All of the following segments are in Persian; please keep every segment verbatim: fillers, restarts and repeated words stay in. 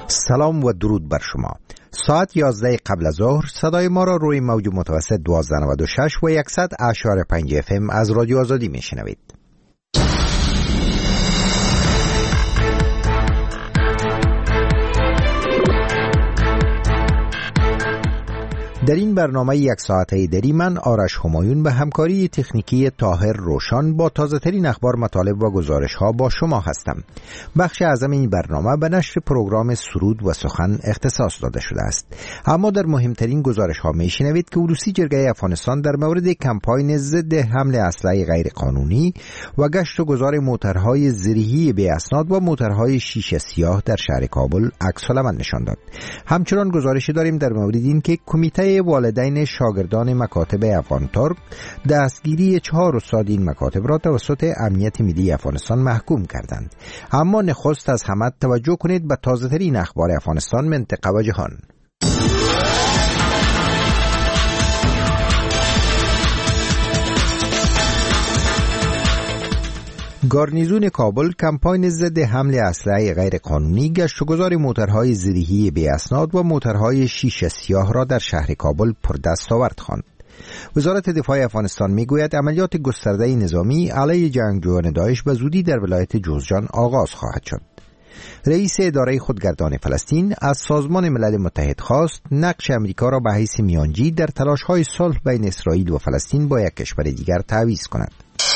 سلام و درود بر شما. ساعت یازده قبل از ظهر صدای ما را روی موج متوسط دوازده نود و شش و صد اشاره پنج اف ام از رادیو آزادی میشنوید. در این برنامه یک ساعته دری من آرش همایون به همکاری تکنیکی طاهر روشان با تازه ترین اخبار، مطالب و گزارش ها با شما هستم. بخش اعظم این برنامه به نشر پروگرام سرود و سخن اختصاص داده شده است. اما در مهمترین گزارش ها می شنوید که عروسی جرگه افغانستان در مورد کمپاین ضد حمل اسلحه غیر قانونی و گشت و گذار موترهای زرهی بی اسناد و موترهای شیشه سیاه در شهر کابل عکس العمل نشان داد. همچنان گزارشی داریم در مورد این که کمیته والدین شاگردان مکاتب افغان ترک دستگیری چهار استاد این مکاتب را توسط امنیت ملی افغانستان محکوم کردند. اما نخست از همه توجه کنید به تازه ترین اخبار افغانستان، منطقه و جهان. گارنیزون کابل کمپاین ضد حمل اسلحه غیر قانونی، گشت و گذار موترهای زرهی بی اسناد و موترهای شیشه سیاه را در شهر کابل پردستاورد خواند. وزارت دفاع افغانستان میگوید عملیات گسترده نظامی علیه جنگجویان داعش به زودی در ولایت جوزجان آغاز خواهد شد. رئیس اداره خودگردان فلسطین از سازمان ملل متحد خواست نقش امریکا را به حیث میانجی در تلاش‌های صلح بین اسرائیل و فلسطین با یک کشور دیگر تعویض کند.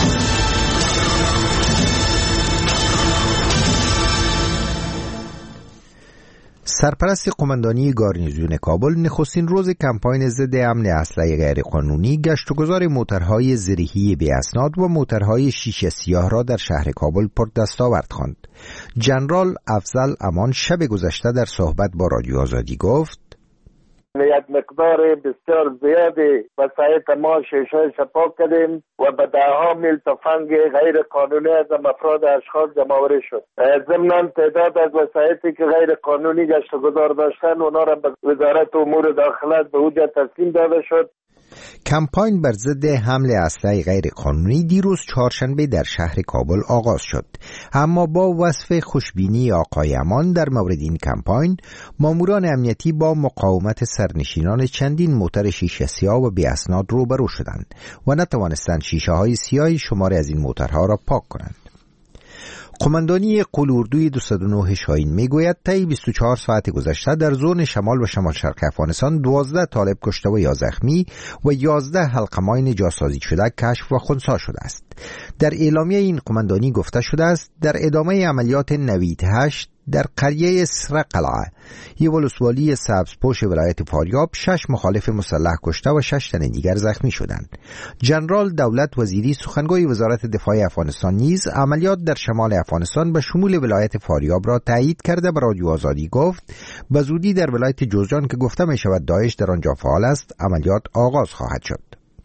سرپرست قماندانی گارنیزون کابل نخستین روز کمپاین ضد حمل اسلحه غیر قانونی، گشت و گذار موترهای زرهی بی اسناد و موترهای شیشه سیاه را در شهر کابل پردستاورد خواند. ژنرال افضل امان شب گذشته در صحبت با رادیو آزادی گفت: یک مقدار بسیار زیادی وسایل ما شیشه پاک کردیم و به ده ها میل تفنگ غیر قانونی از افراد اشخاص جمع‌آوری شد. ضمناً تعداد از وسایلی که غیر قانونی گشت و گذار داشتن اونا را به وزارت امور داخله به اوجه تسلیم داده شد. کمپاین بر ضد حمل اسلحه غیر قانونی دیروز چهارشنبه در شهر کابل آغاز شد. اما با وصف خوشبینی آقای امان در مورد این کمپاین، ماموران امنیتی با مقاومت سرنشینان چندین موتر شیشه سیاه و بی اسناد روبرو شدند و نتوانستند شیشه های سیاه شماری از این موترها را پاک کنند. قماندانی قلاردوی دویست و نه شاهین میگوید طی بیست و چهار ساعت گذشته در زون شمال و شمال شرق افغانستان دوازده طالب کشته و یا زخمی و یازده حلقه ماین جاسازی شده کشف و خنثی شده است. در اعلامیه این قماندانی گفته شده است در ادامه عملیات نوید هشت در قریه سرقلعه، یک ولسوالی سبزپوش ولایت فاریاب، شش مخالف مسلح کشته و شش تن دیگر زخمی شدند. ژنرال دولت وزیری سخنگوی وزارت دفاع افغانستان نیز عملیات در شمال افغانستان به شمول ولایت فاریاب را تایید کرده به رادیو آزادی گفت به زودی در ولایت جوزجان که گفته می شود داعش در آنجا فعال است عملیات آغاز خواهد شد.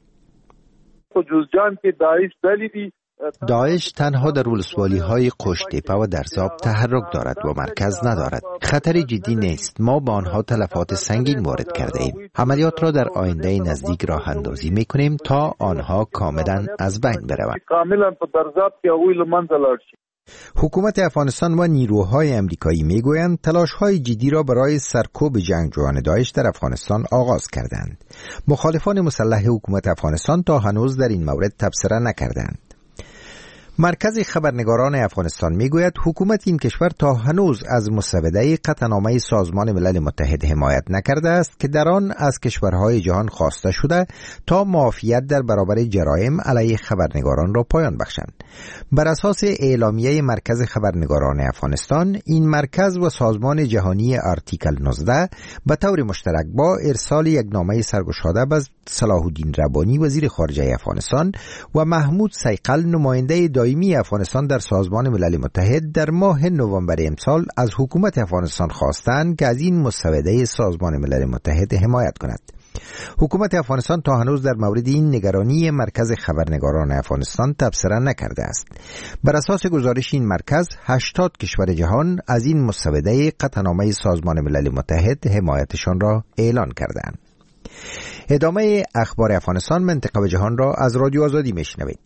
جوزجان که داعش دلیدی داعش تنها در ولسوالی‌های قشتیپه و درزاب تحرک دارد و مرکز ندارد. خطر جدی نیست. ما با آنها تلفات سنگین وارد کرده ایم. عملیات را در آینده نزدیک راه اندازی می‌کنیم تا آنها کاملا از بین بروند. کاملا په درزاب کې اوی لمنځه لاړ شي. حکومت افغانستان و نیروهای امریکایی میگویند تلاش‌های جدی را برای سرکوب جنگجویان داعش در افغانستان آغاز کردند. مخالفان مسلح حکومت افغانستان تا هنوز در این مورد تبصره نکردند. مرکز خبرنگاران افغانستان میگوید حکومت این کشور تا هنوز از مسوده قطعنامه سازمان ملل متحد حمایت نکرده است که در آن از کشورهای جهان خواسته شده تا معافیت در برابر جرایم علیه خبرنگاران را پایان بخشند. بر اساس اعلامیه مرکز خبرنگاران افغانستان، این مرکز و سازمان جهانی آرتیکل نوزده به طور مشترک با ارسال یک نامه سرگشاده به صلاح الدین ربانی وزیر خارجه افغانستان و محمود صیقل نماینده دائمی افغانستان در سازمان ملل متحد در ماه نوامبر امسال از حکومت افغانستان خواستند که از این مسوده سازمان ملل متحد حمایت کند. حکومت افغانستان تا هنوز در مورد این نگرانی مرکز خبرنگاران افغانستان تبصره نکرده است. بر اساس گزارش این مرکز، هشتاد کشور جهان از این مسوده قطعنامه سازمان ملل متحد حمایتشان را اعلان کردند. ادامه اخبار افغانستان، منطقه و جهان را از رادیو آزادی میشنوید.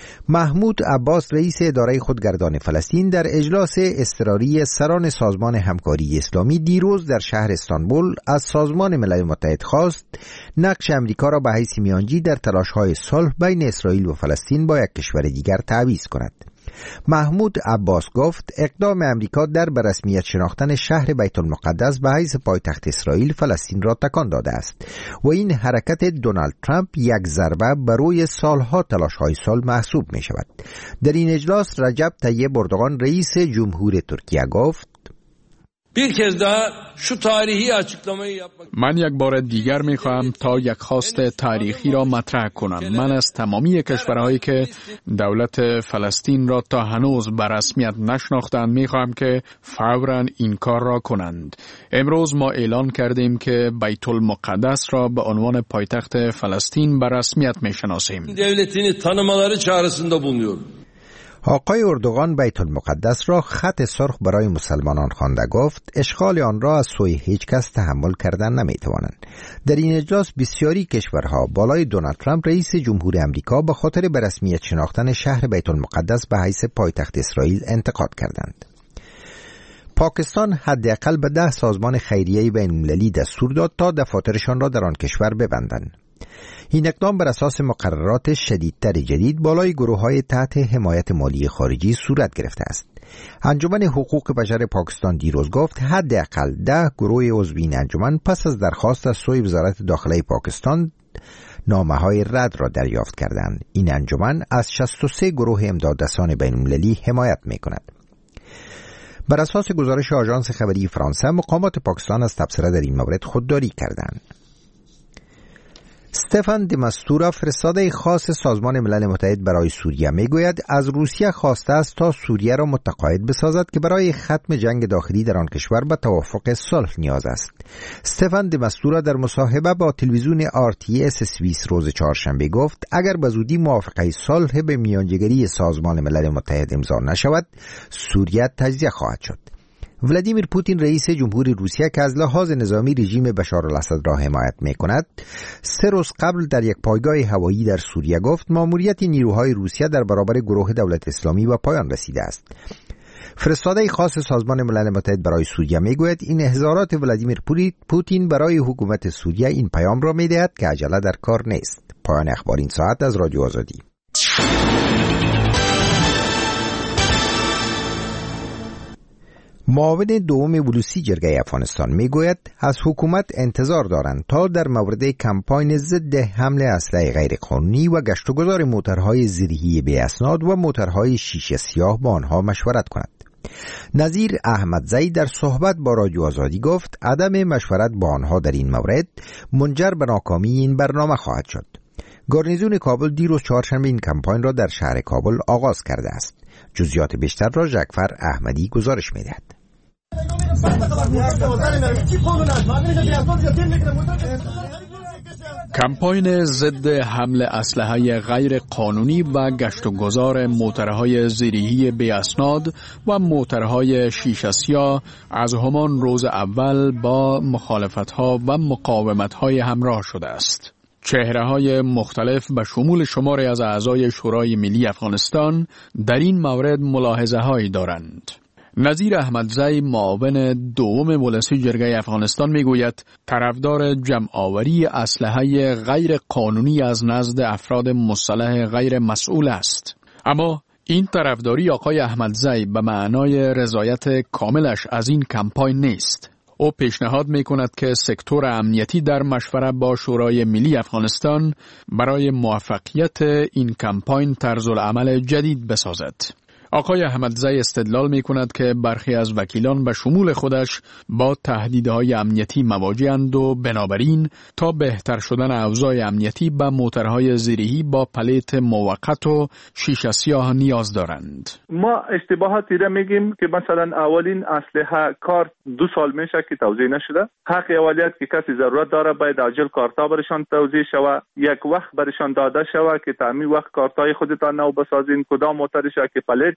محمود عباس رئیس اداره خودگردان فلسطین در اجلاس اضطراری سران سازمان همکاری اسلامی دیروز در شهر استانبول از سازمان ملل متحد خواست نقش امریکا را به حیث میانجی در تلاش‌های صلح بین اسرائیل و فلسطین با یک کشور دیگر تعویض کند. محمود عباس گفت اقدام امریکا در به رسمیت شناختن شهر بیت المقدس به حیث پایتخت اسرائیل فلسطین را تکان داده است و این حرکت دونالد ترامپ یک ضربه بر روی سالها تلاش‌های صلح محسوب می شود. در این اجلاس رجب طیب اردوغان رئیس جمهور ترکیه گفت من یک بار دیگر میخواهم تا یک خواست تاریخی را مطرح کنم. من از تمامی کشورهایی که دولت فلسطین را تا هنوز به رسمیت نشناختند میخواهم که فوراً این کار را کنند. امروز ما اعلان کردیم که بیت المقدس را به عنوان پایتخت فلسطین به رسمیت میشناسیم. devletini tanımaları çağrısında bulunuyor. آقای اردوغان بیت المقدس را خط سرخ برای مسلمانان خوانده گفت اشغال آن را از سوی هیچ کس تحمل کردن نمیتوانند. در این اجلاس بسیاری کشورها بالای دونالد ترامپ رئیس جمهور امریکا به خاطر به رسمیت شناختن شهر بیت المقدس به حیث پایتخت اسرائیل انتقاد کردند. پاکستان حداقل به ده سازمان خیریه بین‌المللی دستور داد تا دفاترشان را در آن کشور ببندند. این اقدام بر اساس مقررات شدیدتر جدید بالای گروه‌های تحت حمایت مالی خارجی صورت گرفته است. انجمن حقوق بشر پاکستان دیروز گفت حداقل ده گروه عضو این انجمن پس از درخواست از سوی وزارت داخله پاکستان نامه‌های رد را دریافت کردند. این انجمن از شصت و سه گروه امدادرسان بین‌المللی حمایت می‌کند. بر اساس گزارش آژانس خبری فرانسه مقامات پاکستان از تبصره در این مورد خودداری کردند. استفان دی ماستورا فرستاده خاص سازمان ملل متحد برای سوریه میگوید از روسیه خواسته است تا سوریه را متقاعد بسازد که برای ختم جنگ داخلی در آن کشور به توافق صلح نیاز است. استفان دی ماستورا در مصاحبه با تلویزیون آر تی اس سوئیس روز چهارشنبه گفت اگر به زودی موافقه صلح به میانجیگری سازمان ملل متحد امضا نشود سوریه تجزیه خواهد شد. ولادیمیر پوتین رئیس جمهور روسیه که از لحاظ نظامی رژیم بشار الاسد را حمایت می‌کند، سه روز قبل در یک پایگاه هوایی در سوریه گفت ماموریت نیروهای روسیه در برابر گروه دولت اسلامی به پایان رسیده است. فرستاده خاص سازمان ملل متحد برای سوریه میگوید این اظهارات ولادیمیر پوتین برای حکومت سوریه این پیام را می‌دهد که عجله در کار نیست. پایان اخبار این ساعت از رادیو آزادی. معاون دوم بلوچی جرگه افغانستان میگوید از حکومت انتظار دارند تا در مورد کمپاین ضد حمل اسلحه غیرقانونی و گشت و گذار موترهای زیرهی بی اسناد و موترهای شیشه سیاه با آنها مشورت کند. نظیر احمدزی در صحبت با رادیو آزادی گفت عدم مشورت با آنها در این مورد منجر به ناکامی این برنامه خواهد شد. گارنیزون کابل دیروز چهارشنبه این کمپاین را در شهر کابل آغاز کرده است. جزئیات بیشتر را جعفر احمدی گزارش می‌دهد. کمپاین ضد حمل اسلحه غیر قانونی و گشت و گذار موترهای زیرهی بی اسناد و موترهای شیشه سیاه از همان روز اول با مخالفت‌ها و مقاومت‌های همراه شده است. چهره‌های مختلف به شمول شماری از اعضای شورای ملی افغانستان در این مورد ملاحظه‌هایی دارند. نظیر احمدزی معاون دوم بلوچی جرگه افغانستان میگوید طرفدار جمع‌آوری اسلحه غیر قانونی از نزد افراد مسلح غیر مسئول است. اما این طرفداری آقای احمدزی به معنای رضایت کاملش از این کمپاین نیست. او پیشنهاد می کند که سکتور امنیتی در مشوره با شورای ملی افغانستان برای موفقیت این کمپاین طرزالعمل جدید بسازد. آقای احمدزی استدلال می کند که برخی از وکیلان به شمول خودش با تهدیدهای امنیتی مواجه‌اند و بنابراین تا بهتر شدن اوضاع امنیتی به موترهای زیرهی با پلیت موقت و شیشه سیاه نیاز دارند. ما اشتباهاتی را میگیم که مثلا اولین اسلحه کارت دو سال میشه که توزیع نشده. حق اولیت که کسی ضرورت داره باید عاجل کارتا برشان توزیع شود. یک وقت برشان داده شود که تعمیر وقت کارتای خودتان نو بسازین. کدام موترشه که پلیت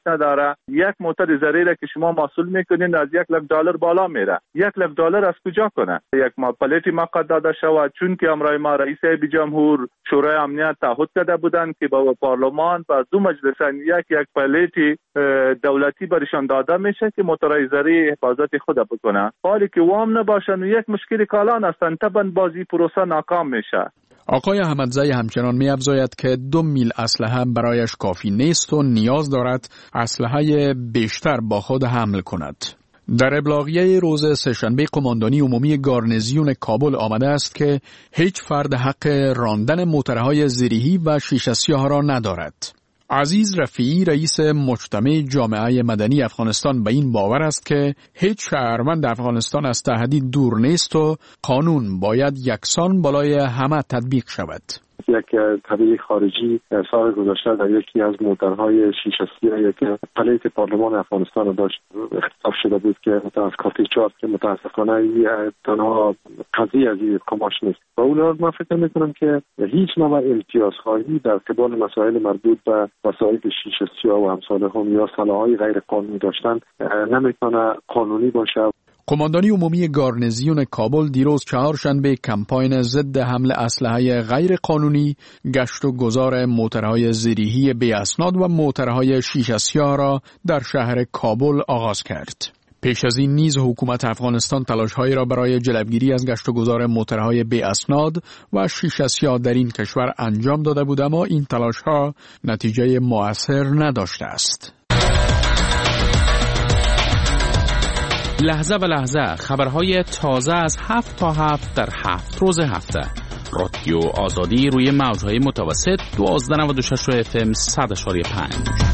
نداره. یک موتر زری که شما محصول میکنین از یک لک دلار بالا میره. یک لک دلار از کجا کنه؟ یک ما پلیتی مقدار داده شود، چون که امرای ما رئیس جمهور شورای امنیت تعهد کرده بودند که با پارلمان و دو مجلس یک یک پلیتی دولتی برشان داده میشه که موترهای زری حفاظت خود بکنه. حالی که وام نباشن و یک مشکل کالان هستن، طبعا بازی پروسه ناکام میشه. آقای احمدزی همچنان می افزاید که دو میل اسلحه برایش کافی نیست و نیاز دارد اسلحه بیشتر با خود حمل کند. در ابلاغیه روز سه‌شنبه قماندانی عمومی گارنیزیون کابل آمده است که هیچ فرد حق راندن موترهای زیریهی و شیشه سیاه را ندارد. عزیز رفیعی رئیس مجتمع جامعه مدنی افغانستان به این باور است که هیچ شهروند افغانستان از تهدید دور نیست و قانون باید یکسان بالای همه تطبیق شود. یک طبیعی خارجی سال گذشته در یکی از موترهای شیشه سیاهی که پلیت پارلمان افغانستان داشت اختطاف شده بود که از کارتی چهار که متاسفانه تنها قضیه از این کماش نیست. و اون من فکر میکنم که هیچ نوع امتیازخواهی در قبال مسائل مربوط به وسایل شیشه سیاه و امثال هم یا سلاح‌های غیر قانونی داشتن نمیتونه قانونی باشه. قماندانی عمومی گارنیزیون کابل دیروز چهارشنبه کمپاین ضد حمل اسلحه غیر قانونی، گشت و گذار موترهای زیریهی بی اسناد و موترهای شیشه سیاه را در شهر کابل آغاز کرد. پیش از این نیز حکومت افغانستان تلاش‌هایی را برای جلوگیری از گشت و گذار موترهای بی اسناد و شیشه سیاه در این کشور انجام داده بود، اما این تلاش‌ها نتیجه مؤثر نداشته است. لحظه و لحظه خبرهای تازه از هفت تا هفت در هفت روز هفته. رادیو آزادی روی موجهای متوسط دوازده نود و شش اف ام صد و پنج.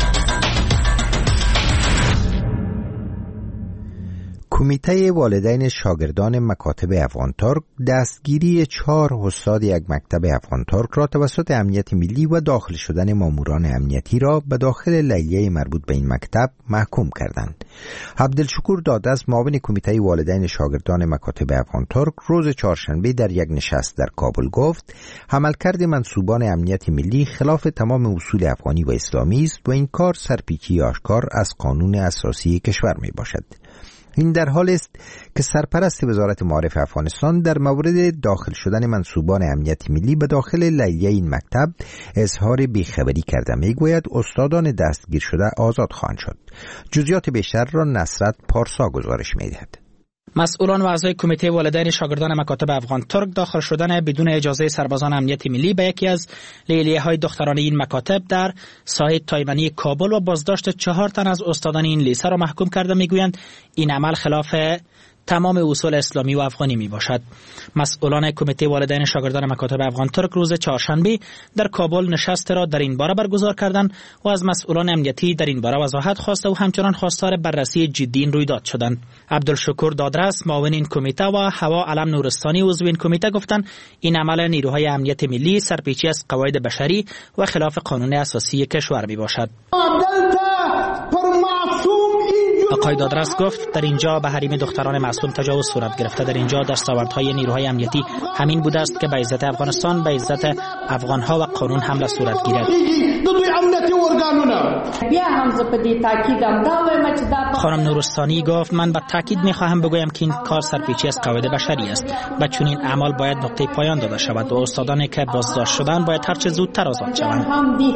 کمیته والدین شاگردان مکاتب افغان ترک دستگیری چهار استاد یک مکتب افغان ترک را توسط امنیت ملی و داخل شدن ماموران امنیتی را به داخل لیلیه مربوط به این مکتب محکوم کردند. عبدالشکور دادست معاون کمیته والدین شاگردان مکاتب افغان ترک روز چهارشنبه در یک نشست در کابل گفت عملکرد منصوبان امنیت ملی خلاف تمام اصول افغانی و اسلامی است و این کار سرپیچی آشکار از قانون اساسی کشور می باشد. این در حال است که سرپرست وزارت معارف افغانستان در مورد داخل شدن منصوبان امنیت ملی به داخل لیلیه این مکتب اظهار بیخبری کرده. میگوید استادان دستگیر شده آزاد خواهند شد. جزئیات بیشتر را نصرت پارسا گزارش می‌دهد. مسئولان و اعضای کمیته والدین شاگردان مکاتب افغان ترک داخل شدن بدون اجازه سربازان امنیت ملی به یکی از لیلیه‌های دخترانه این مکاتب در ساحه تایمنی کابل و بازداشت چهار تن از استادان این لیسه را محکوم کرده. میگویند این عمل خلاف تمام اصول اسلامی و افغانی می باشد. مسئولان کمیته والدین شاگردان مکاتب افغان ترک روز چهارشنبه در کابل نشست را در این باره برگزار کردند و از مسئولان امنیتی در این باره وضاحت خواسته و همچنان خواستار بررسی جدی این رویداد شدند. عبدالشکور دادرس معاون این کمیته و هوا علم نورستانی عضو این کمیته گفتند این عمل نیروهای امنیت ملی سرپیچی از قواعد بشری و خلاف قانون اساسی کشور می باشد. آقای دادرس گفت در اینجا به حریم دختران معصوم تجاوز صورت گرفته. در اینجا دستاوردهای نیروهای امنیتی همین بوده است که به عزت افغانستان، به عزت افغانها و قانون حمله صورت گیرد. خانم نورستانی گفت من به تاکید میخواهم بگویم که این کار سرپیچی از قواعد بشری است و چون این اعمال باید نقطه پایان داده شود و استادانی که بازداشت شدن باید هرچه زودتر آزاد شوند.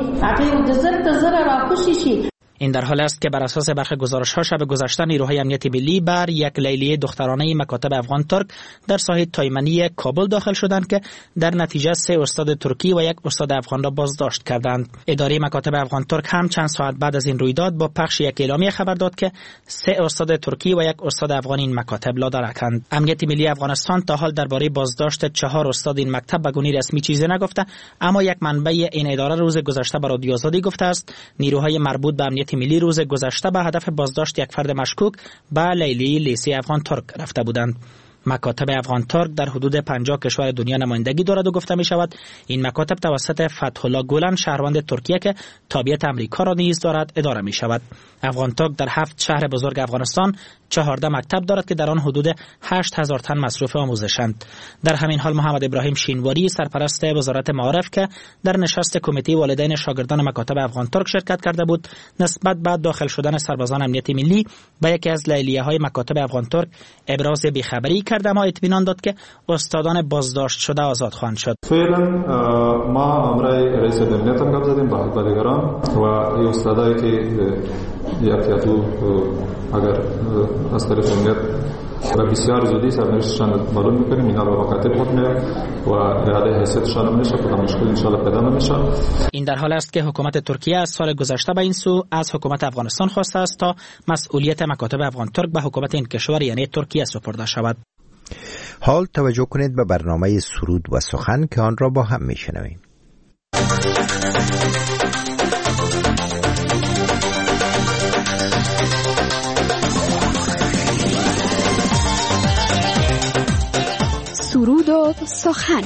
این در حال است که بر اساس برخی گزارش‌ها شب گذشته نیروهای امنیت ملی بر یک لیلیه دخترانه مکاتب افغان ترک در ساحه تایمنی کابل داخل شدند که در نتیجه سه استاد ترکی و یک استاد افغان را بازداشت کردند. اداره مکاتب افغان ترک هم چند ساعت بعد از این رویداد با پخش یک اعلامیه خبر داد که سه استاد ترکی و یک استاد افغان این مکاتب لادرکند. امنیت ملی افغانستان تا حال درباره بازداشت چهار استاد این مکتب به گونه رسمی چیزی نگفته، اما یک منبع این اداره روز گذشته به رادیو آزادی گفته است نیروهای مربوط به امنیت ملی روز گذشته به هدف بازداشت یک فرد مشکوک به لیلیه لیسه افغان ترک رفته بودند. مکاتب افغان ترک در حدود پنجاه کشور دنیا نمایندگی دارد و گفته می شود این مکاتب توسط فتح الله گولن شهروند ترکیه که تابعیت امریکا را نیز دارد اداره می شود. افغان ترک در هفت شهر بزرگ افغانستان چهارده مکتب دارد که در آن حدود هشت هزار تن مصروف آموزشند. در همین حال محمد ابراهیم شینواری سرپرست وزارت معارف که در نشست کمیته والدین شاگردان مکاتب افغان ترک شرکت کرده بود نسبت به داخل شدن سربازان امنیت ملی به یکی از لیلیه‌های مکاتب افغان ترک ابراز بی‌خبری کرد، اما اطمینان داد که استادان بازداشت شده آزاد خواهند شد. فعلا ما امرای رئیس امنیت هم گپ زدیم با حکمران و استادایی که یک یا دو اگر از طرف امنیت و بسیار زودی سرنوشتشان معلوم میکنیم، اینا به مکاتب خود میاد و اعاده حیثیتشان میشه، کدام مشکل انشالله پیدا نمیشه. این در حال است که حکومت ترکیه از سال گذشته به این سو از حکومت افغانستان خواسته است تا مسئولیت مکاتب افغان ترک به حکومت این کشور یعنی ترکیه سپرده شود. حال توجه کنید به برنامه سرود و سخن که آن را با هم میشنویم. سرود و سخن.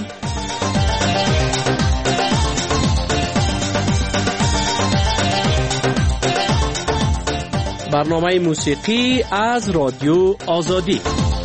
برنامه موسیقی از رادیو آزادی.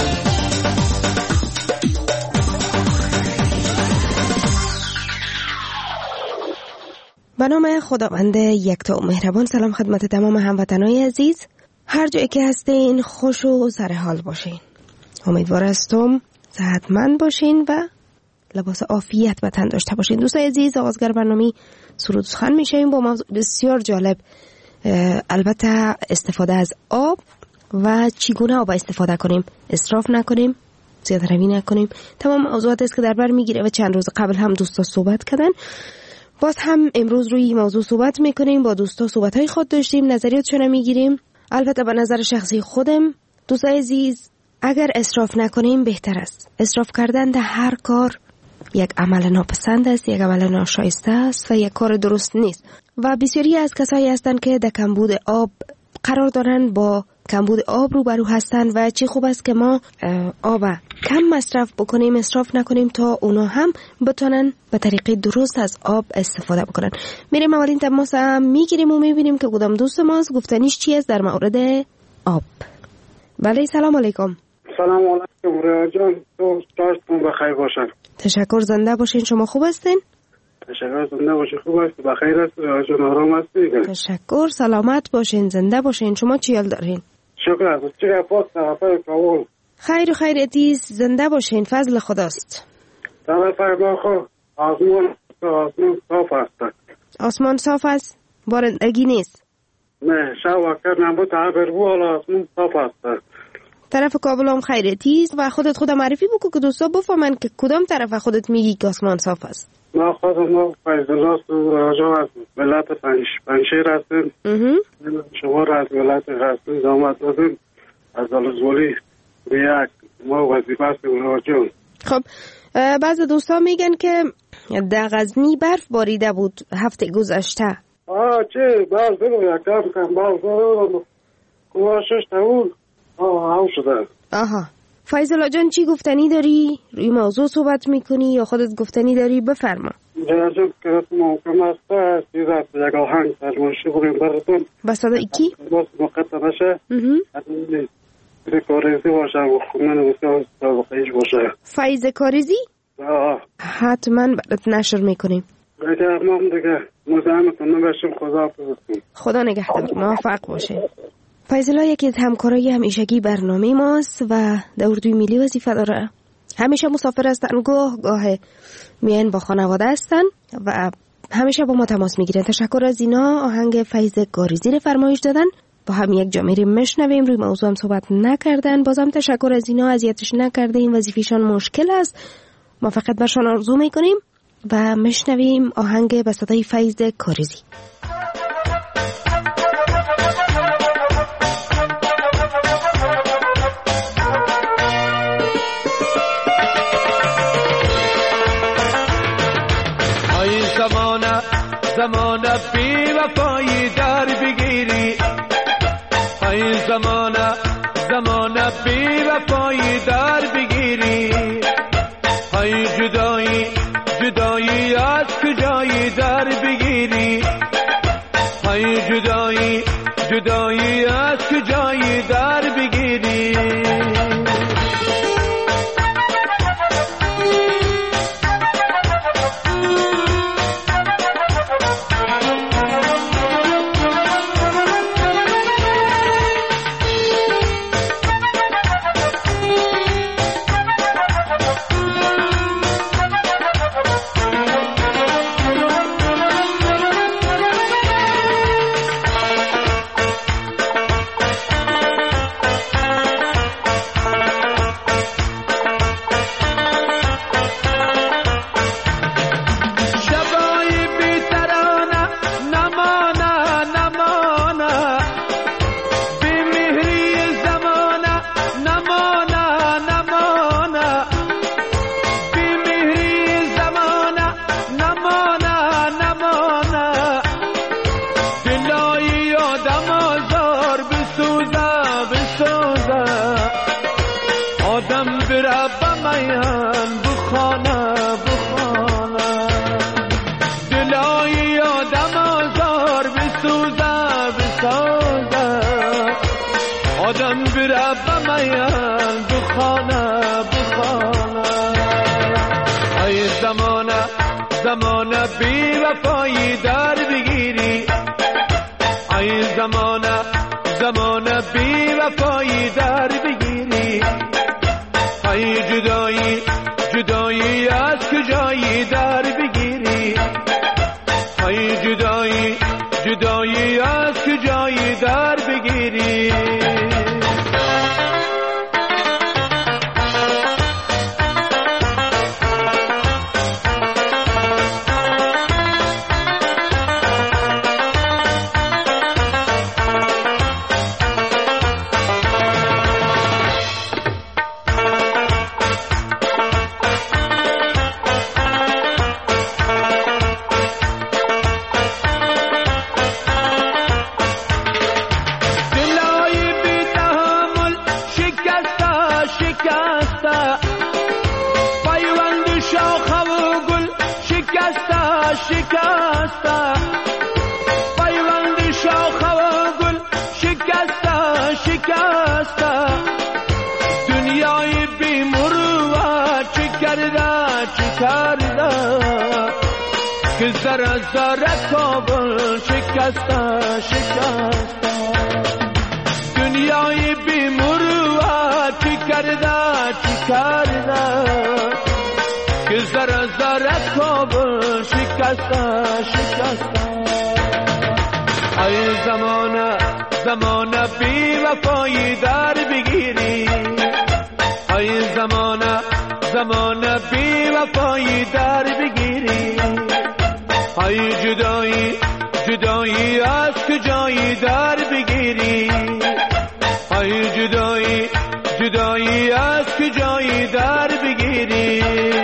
به نام خداوند یکتا و مهربان. سلام خدمت تمام هموطنان عزیز، هر جایی که هستین خوش و سر حال باشین. امیدوار هستم صحتمند باشین و لباس عافیت به تن داشته باشین. دوستای عزیز، آغازگر برنامه سرود و سخن میشیم با موضوع بسیار جالب، البته استفاده از آب و چگونه آب استفاده کنیم، اسراف نکنیم، زیاده روی نکنیم. تمام موضوعات است که در بر میگیره و چند روز قبل هم دوستا صحبت کردن. باز هم امروز روی این موضوع صحبت میکنیم، با دوستا صحبت های خود داشتیم، نظریاتشون میگیریم. البته به نظر شخصی خودم دوستای عزیز، اگر اسراف نکنیم بهتر است. اسراف کردن در هر کار یک عمل ناپسند است، یک عمل ناشایسته است و یک کار درست نیست و بسیاری از کسایی هستند که در کمبود آب قرار دارن، با کمبود آب روبرو هستند و چه خوب است که ما آب کم مصرف بکنیم، اسراف نکنیم تا اونا هم بتونن به طریقه درست از آب استفاده بکنن. میریم اولین تماس هم میگیریم و میبینیم که کدام دوست ماست گفتنیش چی است در مورد آب. بله، سلام علیکم. سلام علیکم ریا جان، روزتون بخیر باشن. تشکر، زنده باشین. شما خوب هستین؟ تشکر، زنده باشین. خوب هست، بخیر است ریا جان، آرام هستین؟ تشکر، سلامت باشین، زنده باشین. شما چی حال دارین؟ شکر است. چه پاک طرفای کابل. خیر و خیر عزیز، زنده باشین، فضل خداست. طرفای ما خو آسمان آسمان صاف است. آسمان صاف است؟ بارندگی نیست؟ نه، شب وقت نبود تعبیر بو، حالا آسمان صاف است. طرف کابل هم خیرتیست و خودت خودم معرفی بکن که دوستا بفهمن که کدام طرف خودت میگی که آسمان صاف است. ما خودم ما فیض الله راجع از ولایت پنجشیر هستیم. شما را از ولایت غزنی زحمت دادیم، از آلزولی به یک ما وظیفه هستیم راجع. خب بعض دوستا میگن که در غزنی برف باریده بود هفته گذشته. آه چه برف رو یکم کم برف رو کوشش تاون آه هم شده. آها، فیض الله جان چی گفتنی داری؟ روی موضوع صحبت میکنی یا خودت گفتنی داری؟ بفرما. جنازه که ممکن است چیزا یک آهنگ فرمایشی بگیم براتون. با صدای کی؟ باز مقطع نشه. اه. کاریزی باشه و خونن بسیار سابقه‌ایش باشه. فیض کاریزی؟ آه. حتما برات نشر میکنیم. اگر ما دیگه مزاحم کنم بشیم خدا بزرگم. خدا نگهدار، موفق باشه. فیض الله یکی از همکارای همیشگی برنامه ماست و در اردوی ملی وظیفه داره. همیشه مسافر هستن، گاه گاه میان با خانواده هستن و همیشه با ما تماس میگیرن. تشکر از اینا. آهنگ فیض کاریزی رو فرمایش دادن، با هم یک جا میریم میشنویم. روی موضوع هم صحبت نکردن، بازم تشکر از اینا، اذیتش نکردیم، وظیفه‌شان مشکل است، ما فقط برشان آرزو میکنیم و میشنویم آهنگ به صدای فیض کاریزی. زمانه بی وفایی در بگیری، این زمانه زمانه بی وفایی جایی در بگیری های جدایی جدایی از کجایی در بگیری های جدایی جدایی از کجایی در بگیری زمانه بی وفایی در بگیری ای زمانه زمانه بی وفایی در بگیری ای جدایی جدایی از کجایی در بگیری ای جدایی جدایی از کجایی در بگیری که زره زره کابل شکسته شکسته دنیای بی مروت چی کرده چی کرده که زره زره کابل شکسته شکسته ای زمانه زمانه بی وفایی در بگیری ای زمانه زمانه بی وفایی در بگیری ای جدایی جدایی از کجایی در بگیری ای جدایی جدایی از کجایی در بگیری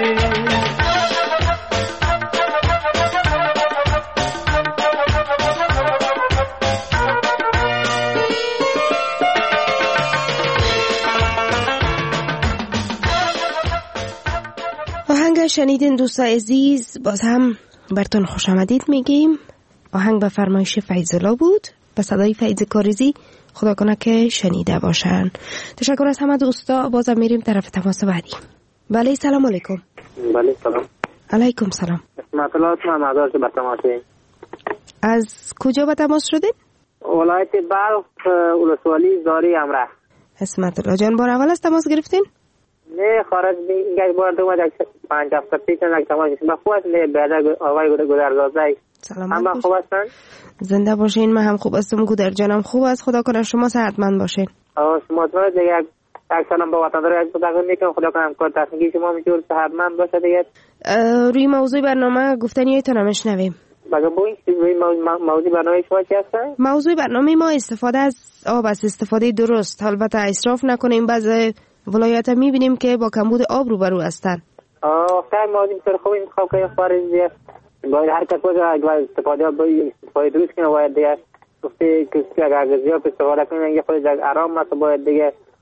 آهنگ شنیدین دوستان عزیز، باز هم براتون خوش آمدید میگیم. آهنگ به فرمایش فیض‌الله بود، به صدای فیض کاریزی. خدا کنه که شنیده باشن. تشکر از همه دوستا. بازم میریم طرف تماس بعدی. بله سلام علیکم. بله سلام. علیکم سلام. مطلعات محمد آرش به تماسه. از کجا به تماس شدید؟ ولایت بلخ، ولسوالی زاری امره. اسمت الله جان، بار اول از تماس گرفتین؟ نه خارج دیگه بار دو ماه پنج هفته پیش یک تماس گرفتم. خوب است. نه بعد آقای گودرزاده سلامت هم خوب هستن؟ زنده باشین. من هم خوب هستم. گودر جانم خوب است. خدا کنه شما صحتمند باشین. آ شما تو دیگه یک سلام به وطندار خدا میکنم. خدا کنه کار تصمیمی شما میجور صحتمند باشه. دیگه روی موضوع برنامه گفتنیتون میشنویم. بگو بوین روی موضوع برنامه شما چی هست؟ موضوع برنامه ما استفاده از آب است، استفاده درست. البته اسراف نکنیم. بعضی ولایت میبینیم که با کمبود آب روبرو هستن. آه خیلی موضوع بسیار خوب انتخاب کنید. خارجی باید هر کس باید استفاده باید درست کنه. باید دیگه گفته کسی اگر غذایی استفاده کنید یه خود آرام است. باید دیگه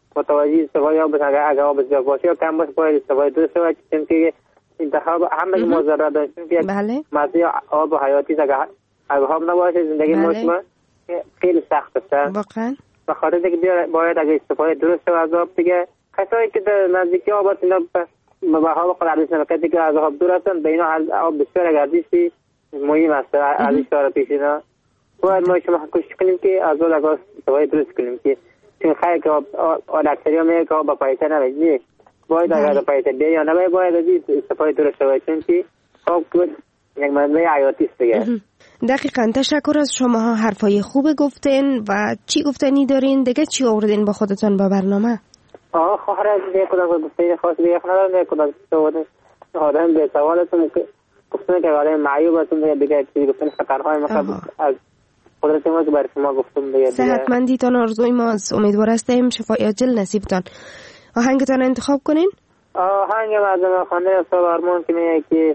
متوجه استفاده آب اگر اگر آب زیاد باشه یا کم باشه باید استفاده درست شود، چون که انتخاب همه مضرات داره، چون که بله مزه آب حیاتی است. اگر اگر آب نباشه زندگی ما شما خیلی سخت است واقعا. به خاطر اینکه باید اگر استفاده درست شود از آب دیگه، کسایی که در نزدیکی آب هستند به بها خود علیس نمکتی که از آب دور هستند، به اینا آب بسیار گردیشی مهم است. از این شعار پیشینا باید ما شما کوشش کنیم که از آب اگر استفاده درست کنیم، که چون خیلی که آب اکثری ها میگه که آب با پایتر نمیجی، باید اگر با پایتر بیا یا نباید باید از این استفاده درست شود، چون که آب یک منبع حیاتی است دیگه. دقیقاً. تشکر از شما ها، حرفای خوب گفتین و چی گفتنی دارین دیگه؟ چی آوردین با خودتون با برنامه؟ آه خواهر از دیگه کدام گفته خاص دیگه خواهر نه کدام سوال آدم به سوالتون که گفتن که آدم معیوب هستن دیگه چیزی گفتن خطرهای مثلا از قدرت ما که برای شما گفتم دیگه. صحتمندیتان آرزوی ماست، امیدوار هستیم شفای عاجل نصیبتان. آهنگتان انتخاب کنین؟ آهنگ مردم خانه استاد آرمان که میگه که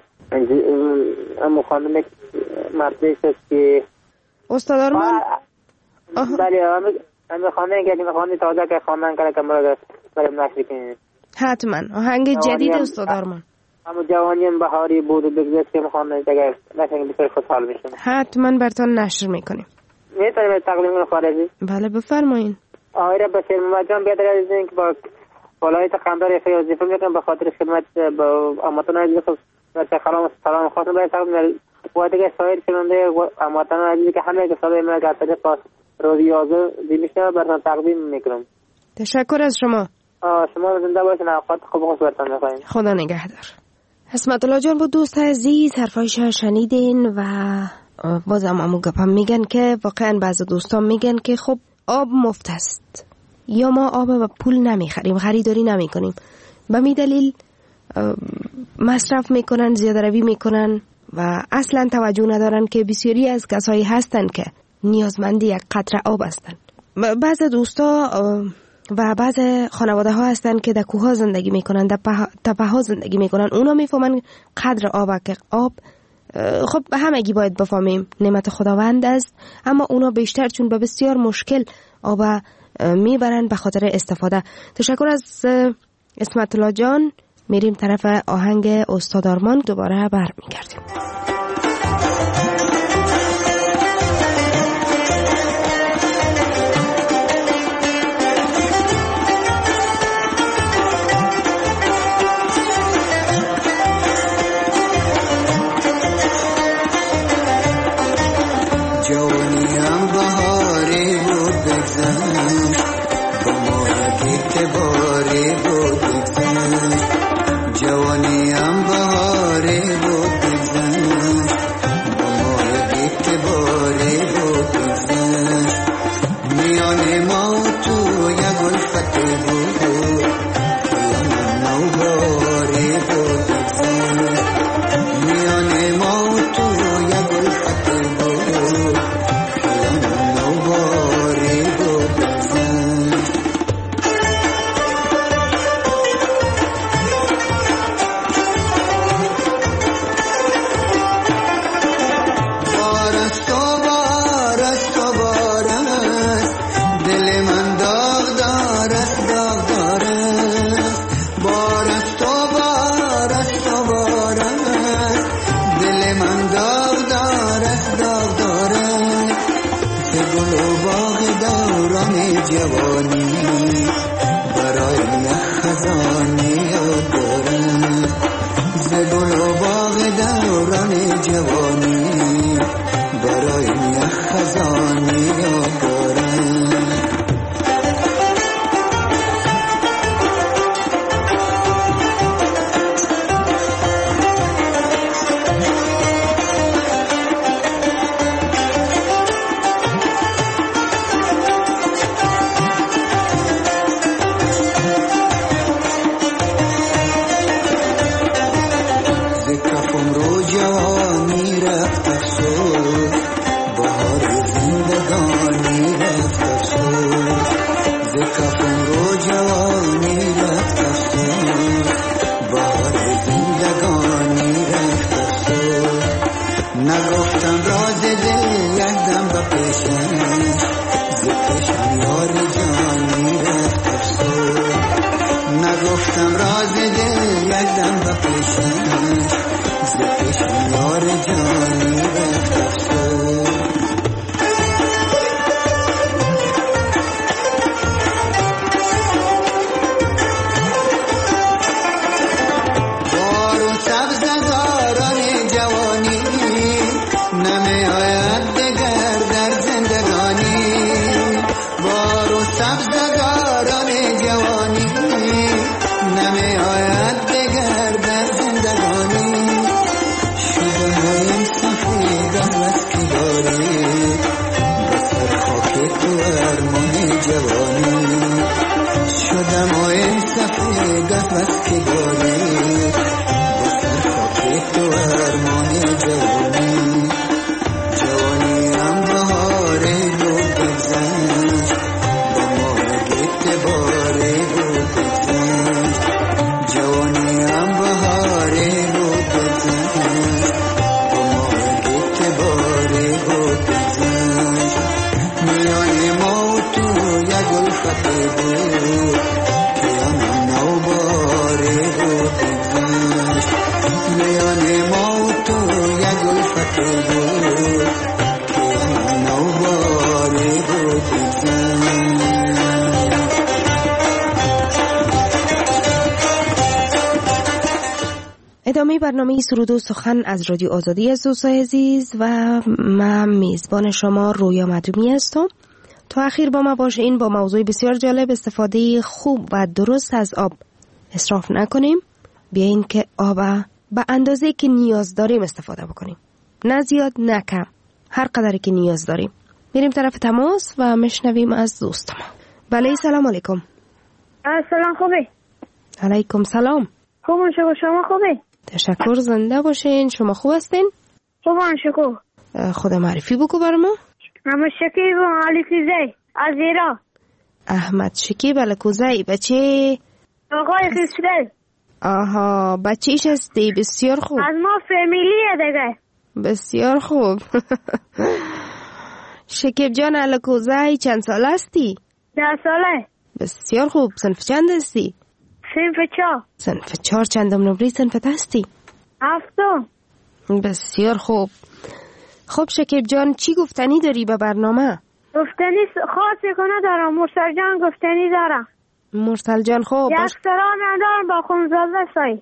امو خانم مردش است که استاد آرمان بله امو خانه که امو خانه تازه که خانه کرده که مرا بریم نشر کنیم. حتما آهنگ جدید استاد آرمان. اما جوانیم بهاری بود و بگذشت که امو خانه دیگه نشر بسیار خوشحال میشم. حتما براتون نشر میکنیم. میتونیم تقدیم خارجی؟ بله بفرمایین. آیره بسیر مجان بیادر از این که با ولایت قندهار فی وظیفه میکنم به خاطر خدمت با امواتان عزیز و سلام سلام خواستم برای تقدیم و دیگه سایر شنونده امواتان عزیزی که همه که صدای من از طریق روزی یازده میشه براتون تقدیم میکنم. تشکر از شما. شما زنده باشین، اوقات خوب خوش براتون میخوایم. خدا نگهدار. اسمت الله جان با دوست عزیز حرفایش شنیدین و بازم امو گپم میگن که واقعا بعضی دوستان میگن که خب آب مفت است یا ما آب و پول نمیخریم، خریداری نمیکنیم، به می دلیل مصرف میکنن، زیاده روی میکنن و اصلا توجه ندارن که بسیاری از کسایی هستن که نیازمند یک قطره آب هستن. بعض دوستا و بعض خانواده ها هستن که در کوه ها زندگی میکنن، در تپه ها زندگی میکنن، اونا میفهمن قدر آب که آب خب همگی باید بفهمیم نعمت خداوند است، اما اونا بیشتر چون به بسیار مشکل آب میبرن به خاطر استفاده. تشکر از اسمت الله جان. میریم طرف آهنگ استاد آرمان، دوباره برمیگردیم. جوانیم بهاری بود بگذن با مارگی که باری بود بگذن جوانیم بهاری بود بگذن با مارگی که باری بود بگذن میان ما تو یک الفت بود خلام نوباری بود بگذن میان ما تو یک الفت بود جوانی برای خزانی یاد دارم ز گل و باغ دوران جوانی برای خزانی یاد دارم. گفتم راز دل یک دم بپیشم ز پیشم یار جانی بخشم بار و سبزگاران جوانی نمی آید دگر در زندگانی بار و سبزگاران جوانی نمی آید دگر در زندگانی شدم این سفید از کی داری بسر خاک تو ارمان جوانی شدم این سفید از کی داری بسر خاک تو ارمان جوانی جوانی هم بهاره رو بگذشت با مرگت باره رو بگذشت جوانی هم بهاره رو بگذشت با مرگت باره رو بگذشت میان ما و تو یک الفت بود که هم نو باره رو بگذشت میان ما و تو یک الفت بود که هم نو باره رو بگذشت ادامه برنامه سرود و سخن از رادیو آزادی از دوستان عزیز و من میزبان شما رویا مدومی هستم. تا اخیر با ما باشین. با موضوع بسیار جالب استفاده خوب و درست از آب اسراف نکنیم. بیاین که آب به اندازه که نیاز داریم استفاده بکنیم، نه زیاد نه کم، هر قدری که نیاز داریم. میریم طرف تماس و مشنویم از دوست ما. بله سلام علیکم. سلام خوبی؟ علیکم سلام. خوبم شکر، شما خوبی؟ تشکر، زنده باشین. شما خوب هستین؟ خوبم شکر. خدا معرفی بکو بر ما. احمد شکیب علیکوزی از ایران. احمد شکیب علیکوزی بچه آقای خسرو. آها بچه‌ش هستی؟ بسیار خوب. از ما فامیلیه دیگه. بسیار خوب. شکیب جان علیکوزی چند سال هستی؟ ده ساله. بسیار خوب. صنف چند هستی؟ صنف چهار. صنف چهار. چندم نمره صنفت هستی؟ هفتم. بسیار خوب. خب شکیب جان چی گفتنی داری به برنامه؟ گفتنی خاصی کنه دارم. مرسل جان گفتنی دارم. مرسل جان خوب. یک سلام دارم با خونزاده سای.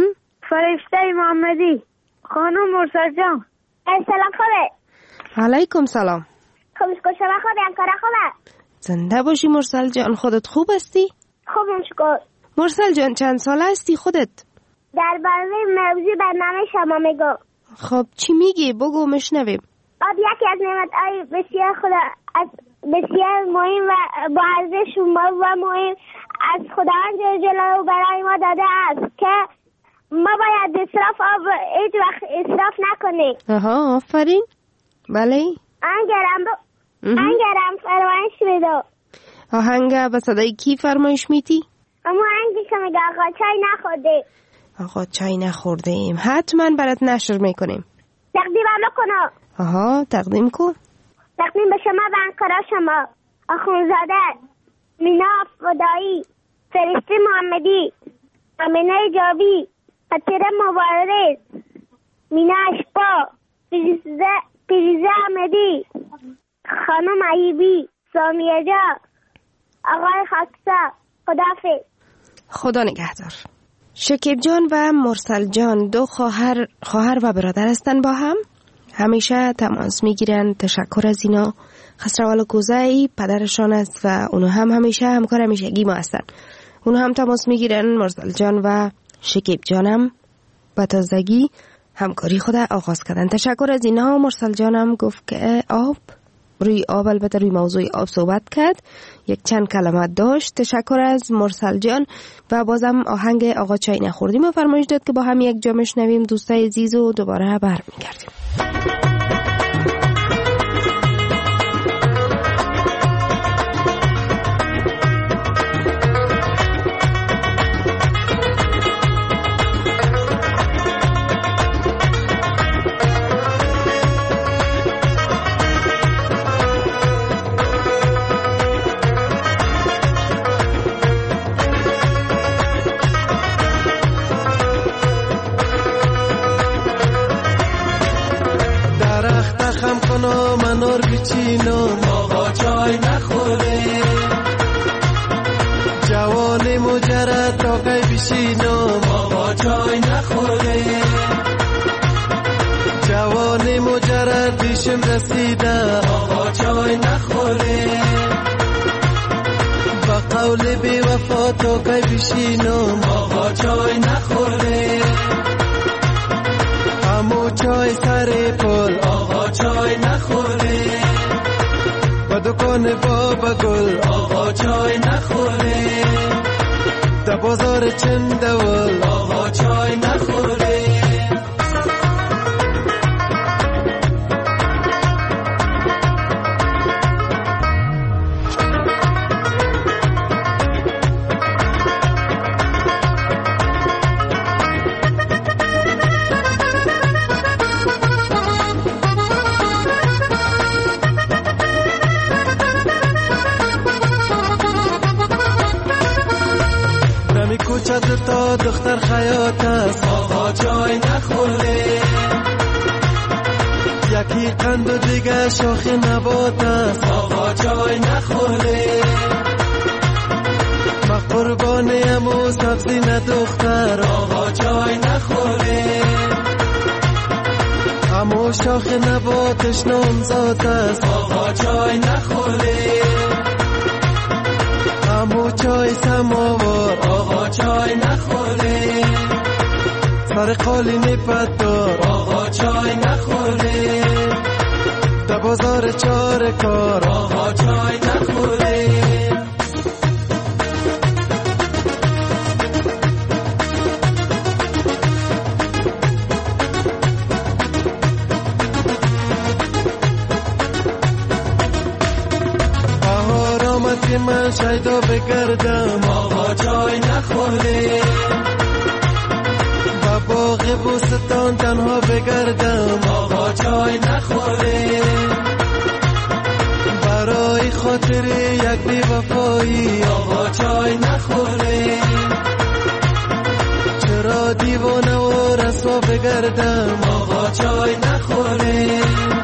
فرشته محمدی. خانم مرسل جان. سلام خوبه. علیکم سلام. خوبش کن شما خوبه انکاره خوبه. زنده باشی مرسل جان. خودت خوب هستی؟ خوبم شکر. مرسل جان چند سال هستی خودت؟ در برنامه موضوع برنامه شما میگو. خب چی میگی؟ بگو مشنویم. آب یکی از نعمت‌های بسیار خدا از بسیار مهم و با ارزش و مهم از خداوند جل جلاله برای ما داده است که ما باید اسراف آب هیچ وقت اسراف نکنیم. آها آفرین. بله. انگرم ب... انگرم فرمایش میدو. آهنگ به صدای کی فرمایش میدی؟ اما آهنگی که میگه آقا چای نخورده. آقا چای نخورده ایم. حتما برات نشر میکنیم. تقدیم هم کنم. آها تقدیم کن. تقدیم به شما و انکارا شما آخونزاده مینا فدایی فرشته محمدی امینه جابی خطیره مبارز مینا اشپا پیریزه پیریزه احمدی خانم عیبی سامیه جا آقای خاکسا. خداحافظ. خدا نگهدار. شکیب جان و مرسل جان دو خواهر خواهر و برادر هستن با هم. همیشه تماس میگیرن. تشکر از اینا. خسرو علیکوزی پدرشان است و اونو هم همیشه همکار همیشگی ما هستن. اونو هم تماس میگیرن. مرسل جان و شکیب جانم با تازگی همکاری خود آغاز کردن. تشکر از اینا. مرسل جانم گفت که آب روی آب البته روی موضوع آب صحبت کرد. یک چند کلمات داشت. تشکر از مرسل جان و بازم آهنگ آقا چای نخوردیم و فرمایش داد که با هم یک جا بشنویم. دوستای عزیز و دوباره برمیگردیم. بشینم آقا چای نخوره. جوانی مجرد پیشم رسیده آقا چای نخوره. با قول بی وفا تو کی بشینم آقا چای نخوره. همو چای سر پل آقا چای نخوره. با دکان بابا گل آقا چای نخوره. در بازار چندول آقا چای نخوره. کوچه تا دختر خیاط است آقا چای نخوره. یکی قند و دیگه شاخ نبات است آقا چای نخوره. ما قربانیم و سبزی نه دختر آقا چای نخوره. همو شاخ نباتش نامزاد است آقا چای نخوره. همو چای سماوار آقا چای نخوره. سر قالین پتدار آقا چای نخوره. در بازار چار کار آقا چای نخوره. که من شیدا بگردم آقا چای نخوره. با باغ بوستان تنها بگردم آقا چای نخوره. برای خاطر یک بی وفایی آقا چای نخوره. چرا دیوانه و رسوا بگردم آقا چای نخوره.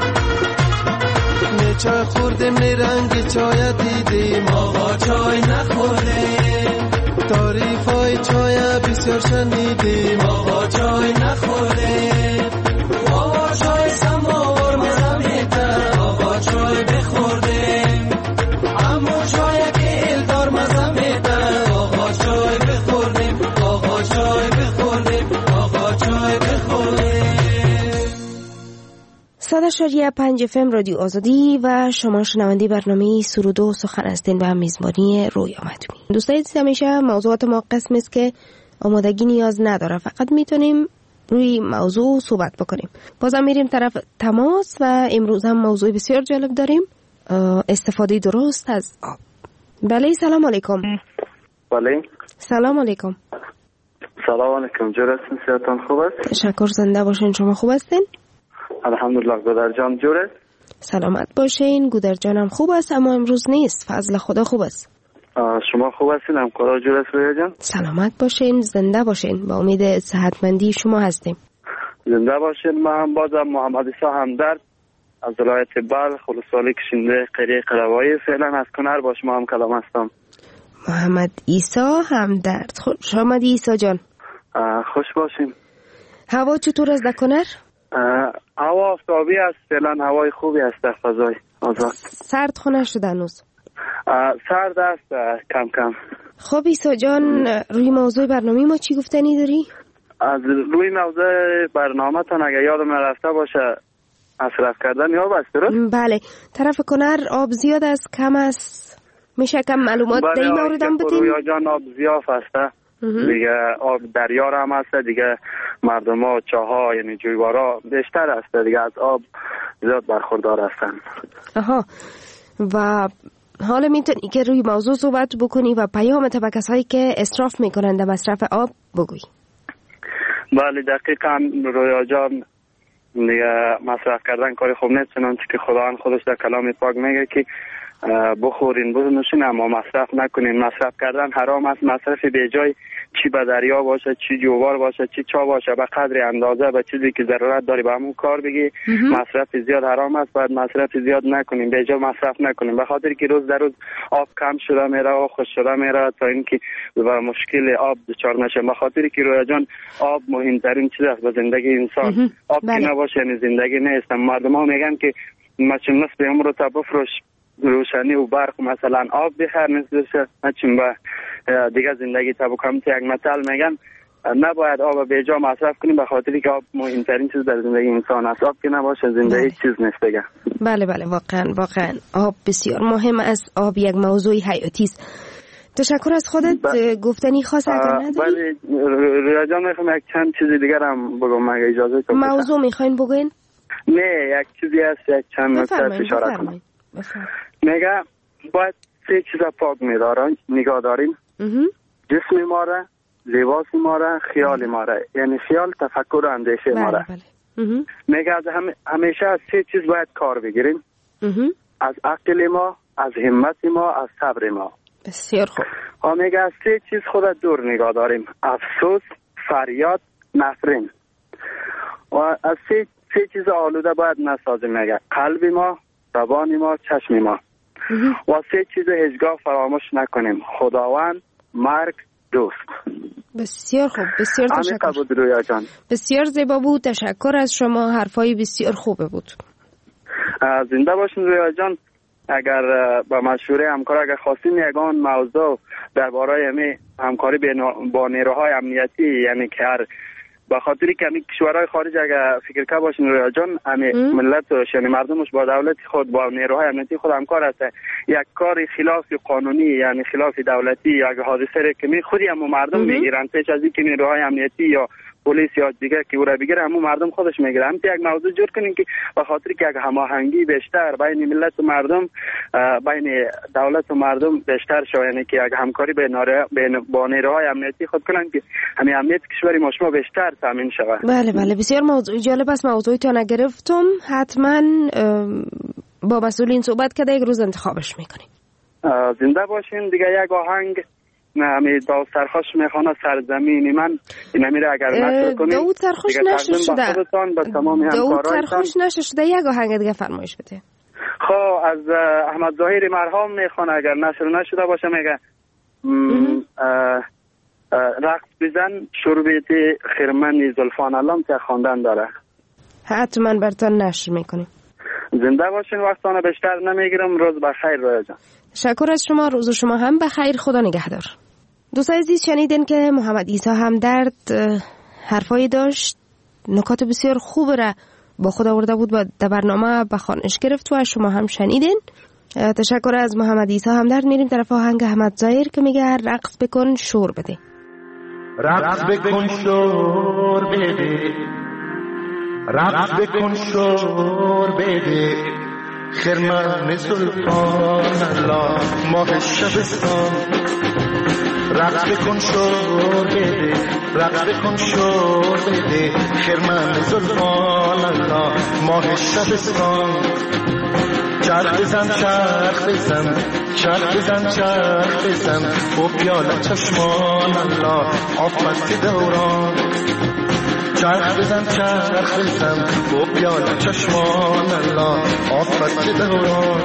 چای خوردیم رنگ چای دیدیم آقا چای نخوره. تعریف های چای بسیار شنیدیم آقا چای نخوره. آقا چای سماور مزه میده آقا چای بخوردیم. اما چای که الدار مزه میده آقا چای بخوردیم. آقا چای بخوردیم آقا چای بخوردیم. صد اشاریه پنج اف ام رادیو آزادی و شما شنونده برنامه سرود و سخن هستین و میزبانی رویا مدومی. دوستان عزیز، همیشه موضوعات ما قسم است که آمادگی نیاز نداره، فقط میتونیم روی موضوع صحبت بکنیم. بازم میریم طرف تماس و امروز هم موضوع بسیار جالب داریم، استفاده درست از آب. بله، سلام علیکم. بله سلام علیکم. سلام علیکم. جور هستین؟ صحتان خوب است؟ تشکر، زنده باشین. شما خوب هستین؟ الحمدلله. گودر جان جور است؟ سلامت باشین. گودر جانم خوب است اما امروز نیست، فضل خدا خوب است. شما خوب هستین؟ همکارا جور است رویا جان؟ سلامت باشین، زنده باشین. با امید صحتمندی شما هستیم. زنده باشین. من بازم محمد عیسی همدرد از ولایت بلخ ولسوالی کشنده قریه قروایی فعلا از کنر با شما هم کلام هستم. محمد عیسی همدرد، خوش آمدی عیسی جان. خوش باشین. هوا چطور است در کنر؟ هوا آفتابی است فعلا، هوای خوبی است در فضای آزاد. سرد خونه شده هنوز؟ سرد است کم کم. خب عیسی جان، روی موضوع برنامه ما چی گفتنی داری؟ از روی موضوع برنامه تان اگر یادم نرفته باشه مصرف کردن یا بس درست؟ بله. طرف کنر آب زیاد است کم است؟ میشه کم معلومات در این مورد هم بدیم؟ رویا جان آب زیاد است دیگه، آب دریا هم هست دیگه، مردم ها چاها یعنی جویبارا بیشتر است دیگه، از آب زیاد برخوردار هستن. آها. و حالا میتونی که روی موضوع صحبت بکنی و پیامت به کسایی که اسراف میکنن در مصرف آب بگوی. بله دقیقاً رویا جان، دیگه مصرف کردن کاری خوب نیست، چنانچه که خداوند خودش در کلام پاک میگه که بخورین بنوشین اما مصرف نکنین. مصرف کردن حرام است. مصرف بیجای چی به دریا باشه، چی جوار باشه، چی چا باشه، به قدر اندازه به چیزی که ضرورت داری به همون کار بگی. مصرف زیاد حرام است. باید مصرف زیاد نکنیم، بیجا مصرف نکنیم، به خاطر که روز در روز آب کم شده میره و خوش شده میره تا اینکه به مشکل آب دچار نشه. به خاطر که رویا جان آب مهمترین چیز است به زندگی انسان. آب که نباشه یعنی زندگی نیست. مردم ها میگن که مچم نصف عمر تا بفروش روشنی و برق، مثلا آب بخیر نیست مچم به دیگه زندگی تا بکنم. یک مثال میگن نباید آب بیجا مصرف کنیم به خاطری که آب مهمترین چیز در زندگی انسان است. آب که نباشه زندگی بله. چیز نیست دیگه. بله بله واقعا واقعا آب بسیار مهم است. آب یک موضوع حیاتی است. تشکر از خودت. ب... گفتنی خاص اگر نداری؟ بله رویا جان میخوام یک چند چیز دیگر هم بگم اگه اجازه کنید. موضوع میخواین بگوین؟ نه یک چیزی هست یک چند نکته اشاره کنم. میگه باید سه چیز پاک می‌دارن نگاه داریم. جسم ما را، لباس ما را، خیال ما را. یعنی خیال، تفکر و اندیشه ما را. میگه از هم... همیشه از سه چیز باید کار بگیریم. از عقل ما، از همت ما، از صبر ما. بسیار خوب. و میگه از سه چیز خود دور نگاه داریم. افسوس، فریاد، نفرین. و از سه سه چیز آلوده باید نسازیم. میگه قلب ما، زبان ما، چشم ما. و سه چیز هیچگاه فراموش نکنیم. خداوند، مرگ، دوست. بسیار خوب. بسیار تشکر. بود رویا جان. بسیار زیبا بود. تشکر از شما. حرفای بسیار خوبه بود. زنده باشین رویا جان. اگر با مشوره همکار اگر خواستیم یگان موضوع درباره همه همکاری با نیروهای امنیتی، یعنی که هر به خاطری که همین کشورهای خارج اگر فکر که باشین رویا جان همه ملت و یعنی مردمش با دولت خود با نیروهای امنیتی خود همکار است. یک کار خلاف قانونی یعنی خلاف دولتی یا اگر حادثه را که می خودی هم مردم میگیرن پیش از اینکه نیروهای امنیتی یا پلیس یا دیگه که او را بگیره همون مردم خودش میگیره. هم یک موضوع جور کنیم که به خاطر که یک هماهنگی بیشتر بین ملت و مردم بین دولت و مردم بیشتر شود، یعنی که یک همکاری بین بین با نیروهای امنیتی خود کنن که همین امنیت کشوری ما شما بیشتر تامین شود. بله بله بسیار موضوع جالب است. موضوعتون گرفتم. حتما با مسئولین صحبت کرده یک روز انتخابش میکنیم. زنده باشین. دیگه یک آهنگ نمی داود سرخوش میخوانه سرزمین من این امیره اگر نشر کنیم. داود سرخوش نشر شده. داود سرخوش نشر شده. یک آهنگ دیگه فرمایش بده. خب از احمد ظاهری مرحوم میخوانه اگر نشر نشده باشه. میگه رقص بزن شربت خرمن زلفان علام که خواندن داره. حتما براتون نشر میکنیم. زنده باشین. وقتانه بیشتر نمیگیرم. روز بخیر رویا جان. تشکر از شما. روز شما هم بخیر. خدا نگهدار. دوستان عزیز شنیدین که محمد عیسی همدرد حرفایی داشت، نکات بسیار خوب را با خود آورده بود و در برنامه به خوانش گرفت و شما هم شنیدین. تشکر از محمد عیسی همدرد. میریم طرف آهنگ احمد ظاهر که میگه رقص بکن شور بده. رقص بکن شور بده، رقص بکن شور بده، خرمن زلفان الله ماه شبستان. رقص بکن شور بده، رقص بکن شور بده، خرمن زلفان الله ماه شبستان. چرخ بزن چرخ بزن چرخ بزن چرخ بزن و پیاله چشمان الله آفت دوران. چرخ بزن چرخ بزن و پیاله چشمان الله آفت دوران.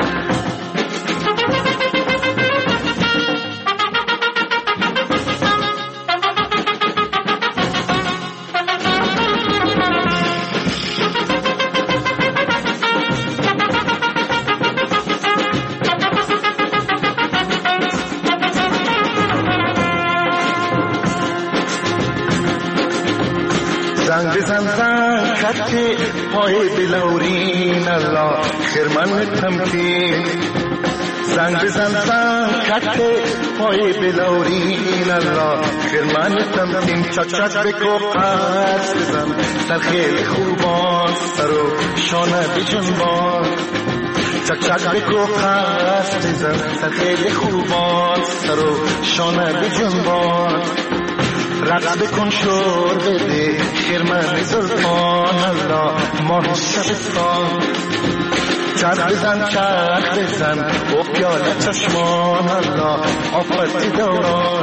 زنگ بزن زنگ خطی پای بلورین الله خرمن تمکین. زنگ بزن زنگ خطی پای بلورین الله خرمن تمکین. چک چک بکو قرص بزن در خیلی خوبان سر و شانه بجنبان. چک چک بکو قرص بزن در خیلی خوبان سر و شانه بجنبان. رقص بکن شور بده خرمن زلفان الله ماه شبستان چرخ بزن چرخ بزن و پیاله چشمان الله آفت دوران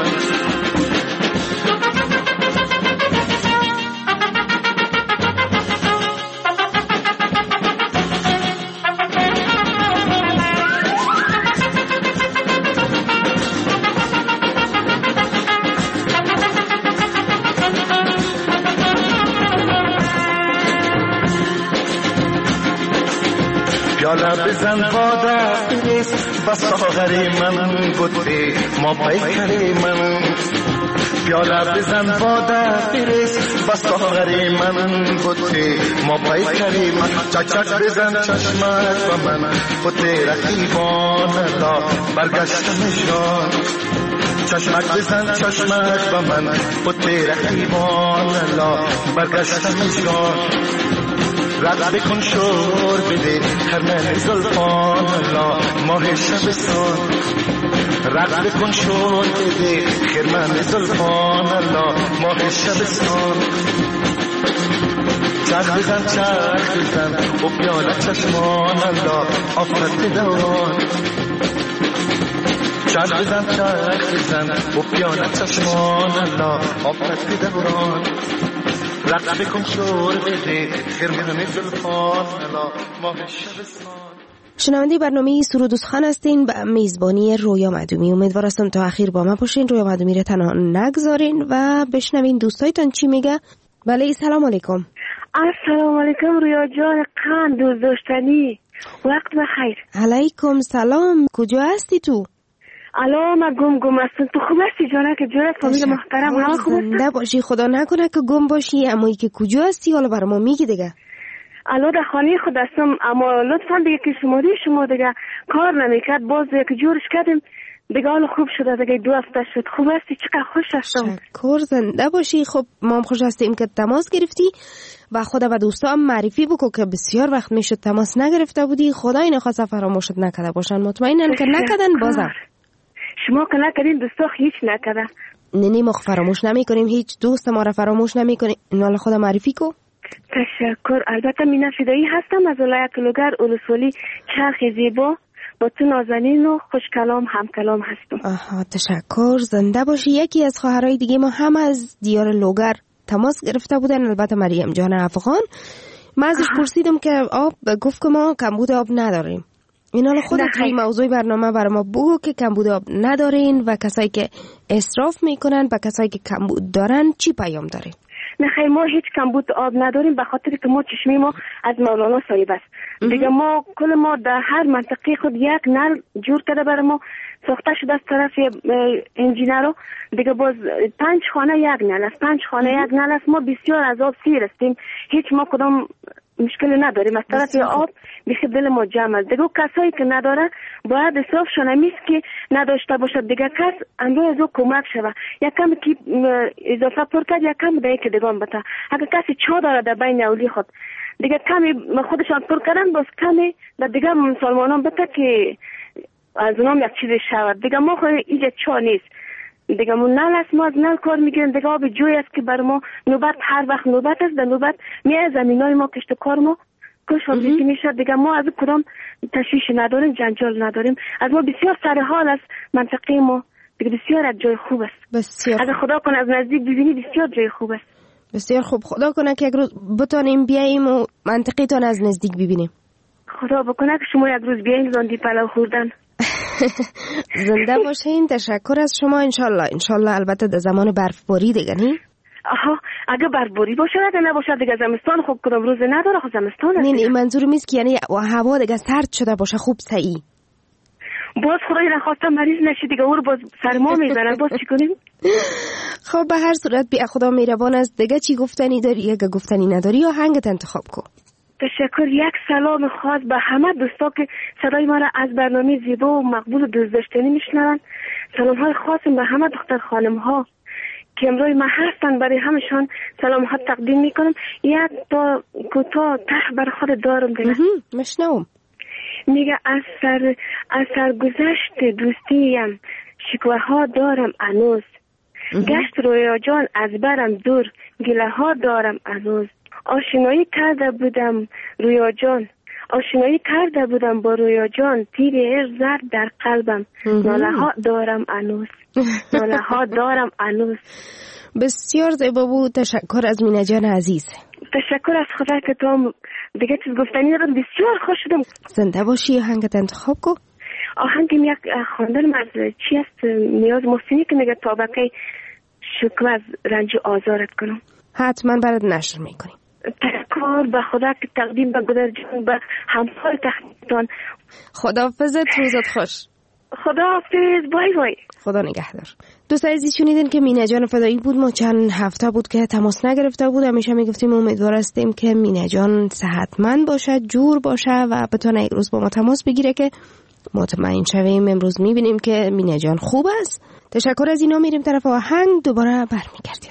پیاله بزن باده بریز با ساغر من گوته ما پیکر من پیاله بزن باده بریز با ساغر من گوته ما پیکر من چک چک بزن چشمک و من گوته رقیبان دا برگشتمشان چشمک بزن چشمک و من گوته رقیبان دا برگشتمشان رقص بکن شور بده خرمن زلفان الله ماه شبستان رقص بکن شور بده خرمن زلفان الله ماه شبستان چرخ بزن چرخ بزن و پیاله چشمان الله آفت دوران چرخ بزن چرخ بزن و پیاله چشمان الله آفت دوران رقص بکن شور بده خرمن زلفان الله ماه شبستان. شنونده برنامه سرود و سخن هستین به میزبانی رویا معدومی. امیدوار هستم تا اخیر با ما باشین، رویا معدومی رو تنها نگذارین و بشنوین دوستایتان چی میگه. بله سلام علیکم. السلام علیکم رویا جان قند دوست داشتنی، وقت بخیر. علیکم سلام، کجا هستی تو؟ الو ما گم گم هستم. تو خوب هستی جانه که جورت فامیل محترم همه خوب هستن؟ زنده باشی، خدا نکنه که گم باشی. اما ای که کجا هستی حالا برای ما میگی دیگه. الو در خانه خود هستم، اما لطفا دیگه که شماری شما دیگه کار نمیکرد، باز که جورش کردیم دیگه حالا خوب شده دیگه، دو هفته شد. خوب هستی؟ چقدر خوش هستم. شکر، زنده باشی. خب ما هم خوش هستیم که تماس گرفتی و خدا به دوستا هم معرفی بکو که بسیار وقت میشد تماس نگرفته بودی. خدای نخواست فراموشت نکرده باشن، مطمئنم که نکردن. بازم شما که نکردین دوستا هیچ نکرده. نه نه ما فراموش نمی کنیم، هیچ دوست ما را فراموش نمی کنیم. اینا خدا معرفی کو. تشکر. البته مینا فدایی هستم از ولایت لوگر اولسوالی چرخ زیبا، با تو نازنین و خوش کلام هم کلام هستم. آها تشکر، زنده باشی. یکی از خواهرای دیگه ما هم از دیار لوگر تماس گرفته بودن، البته مریم جان افغان. من ازش پرسیدم که آب، گفت که ما کمبود آب نداریم. این حالا خودت توی موضوع برنامه برای ما بگو که کمبود آب ندارین و کسایی که اسراف میکنن و کسایی که کمبود دارن چی پیام دارین؟ نه خیلی ما هیچ کمبود آب نداریم، به خاطر که ما چشمه ما از مولانا صاحب است دیگه. ما کل ما در هر منطقه خود یک نل جور کرده برای ما ساخته شده از طرف انجینرو دیگه. باز پنج خانه یک نل است، پنج خانه یک نل است. ما بسیار از آب سیر هستیم، هیچ ما کدام مشکل نداریم. از طرف آب بیخی دل ما جمع است دیگه. کسایی که نداره باید اصرافشون همیست که نداشته باشد دیگه. کس اندوی از او کمک شوه، یک کم که اضافه پر کرد یک کم دیگه که دیگان بتا. اگر کسی چا داره در بین اولی خود دیگه کمی خودشان پر کردن، باز کمی در دیگه مسلمانان بتا که از اونام یک چیزی شود دیگه. ما خود اینجا چا نیست دیگه. ما نل است، ما از نل کار میگیریم دیگه. آب جوی است که بر ما نوبت هر وقت نوبت است، در نوبت میای زمینای ما کشت کار ما کش وقتی میشه دیگه. ما از کدام تشویش نداریم، جنجال نداریم. از ما بسیار سر حال است منطقه ما دیگه، بسیار از جای خوب است. بسیار اگه خدا کنه از نزدیک ببینی بسیار جای خوب است. بسیار خوب. خدا کنه که یک روز بتونیم بیاییم و منطقه تان از نزدیک ببینیم. خدا بکنه که شما یک روز بیاییم زاندی پلو خوردن. زنده باشین. تشکر از شما. انشالله انشالله. البته در زمان برفباری دیگه نی؟ آها اگه برفباری باشه اگه نباشه دیگه زمستان خوب کدام روز نداره. خب زمستان نه نه منظورم نیست که یعنی هوا دیگه سرد شده باشه خوب صحیح. باز خدای نخواسته مریض نشی دیگه، او باز سرما میزنه. باز چی کنیم؟ خب به هر صورت بیا خدا مهربان است. دیگه چی گفتنی داری؟ اگه گفتنی نداری یا هنگت انتخاب کن. تشکر. یک سلام خاص به همه دوستا که صدای ما را از برنامه زیبا و مقبول و دوست داشتنی میشنون. سلام های خاصم به همه دختر خانم ها که امروز ما هستن، برای همشان سلام ها تقدیم میکنم. یک تا کوتاه ته بر خود دارم دیگه. مشنوم. میگه از سر از سرگذشت دوستیم شکوه ها دارم هنوز، گشت رویا جان از برم دور، گله ها دارم هنوز. آشنایی کرده بودم رویا جان، آشنایی کرده بودم با رویا جان، تیر عشق زد در قلبم، ناله ها دارم هنوز، ناله ها دارم هنوز. بسیار زیبا بود. تشکر از مینا جان عزیز. تشکر از خدا که تو دیگه چیز گفتنی ندارم. بسیار خوش شدم. زنده باشی. آهنگت انتخاب کو. آهنگم یک خواندن از چی است؟ نیاز محسنی که میگه تابکه شکوه از رنج آزارت کنم. حتما برات نشر میکنیم. تشکر به خدا که تقدیم به گذر جان به همسال تخمیتان. خداحافظت. روزت خوش. خداحافظ. بای بای. خدا نگهدار. دوستان عزیز شنیدین که مینا جان فدایی بود. ما چند هفته بود که تماس نگرفته بود. همیشه میگفتیم امیدوار هستیم که مینا جان صحتمند باشه، جور باشه و بتونه یک روز با ما تماس بگیره که مطمئن شویم امروز میبینیم که مینا جان خوب است. تشکر از اینا. میریم طرف آهنگ. دوباره برمیگردیم.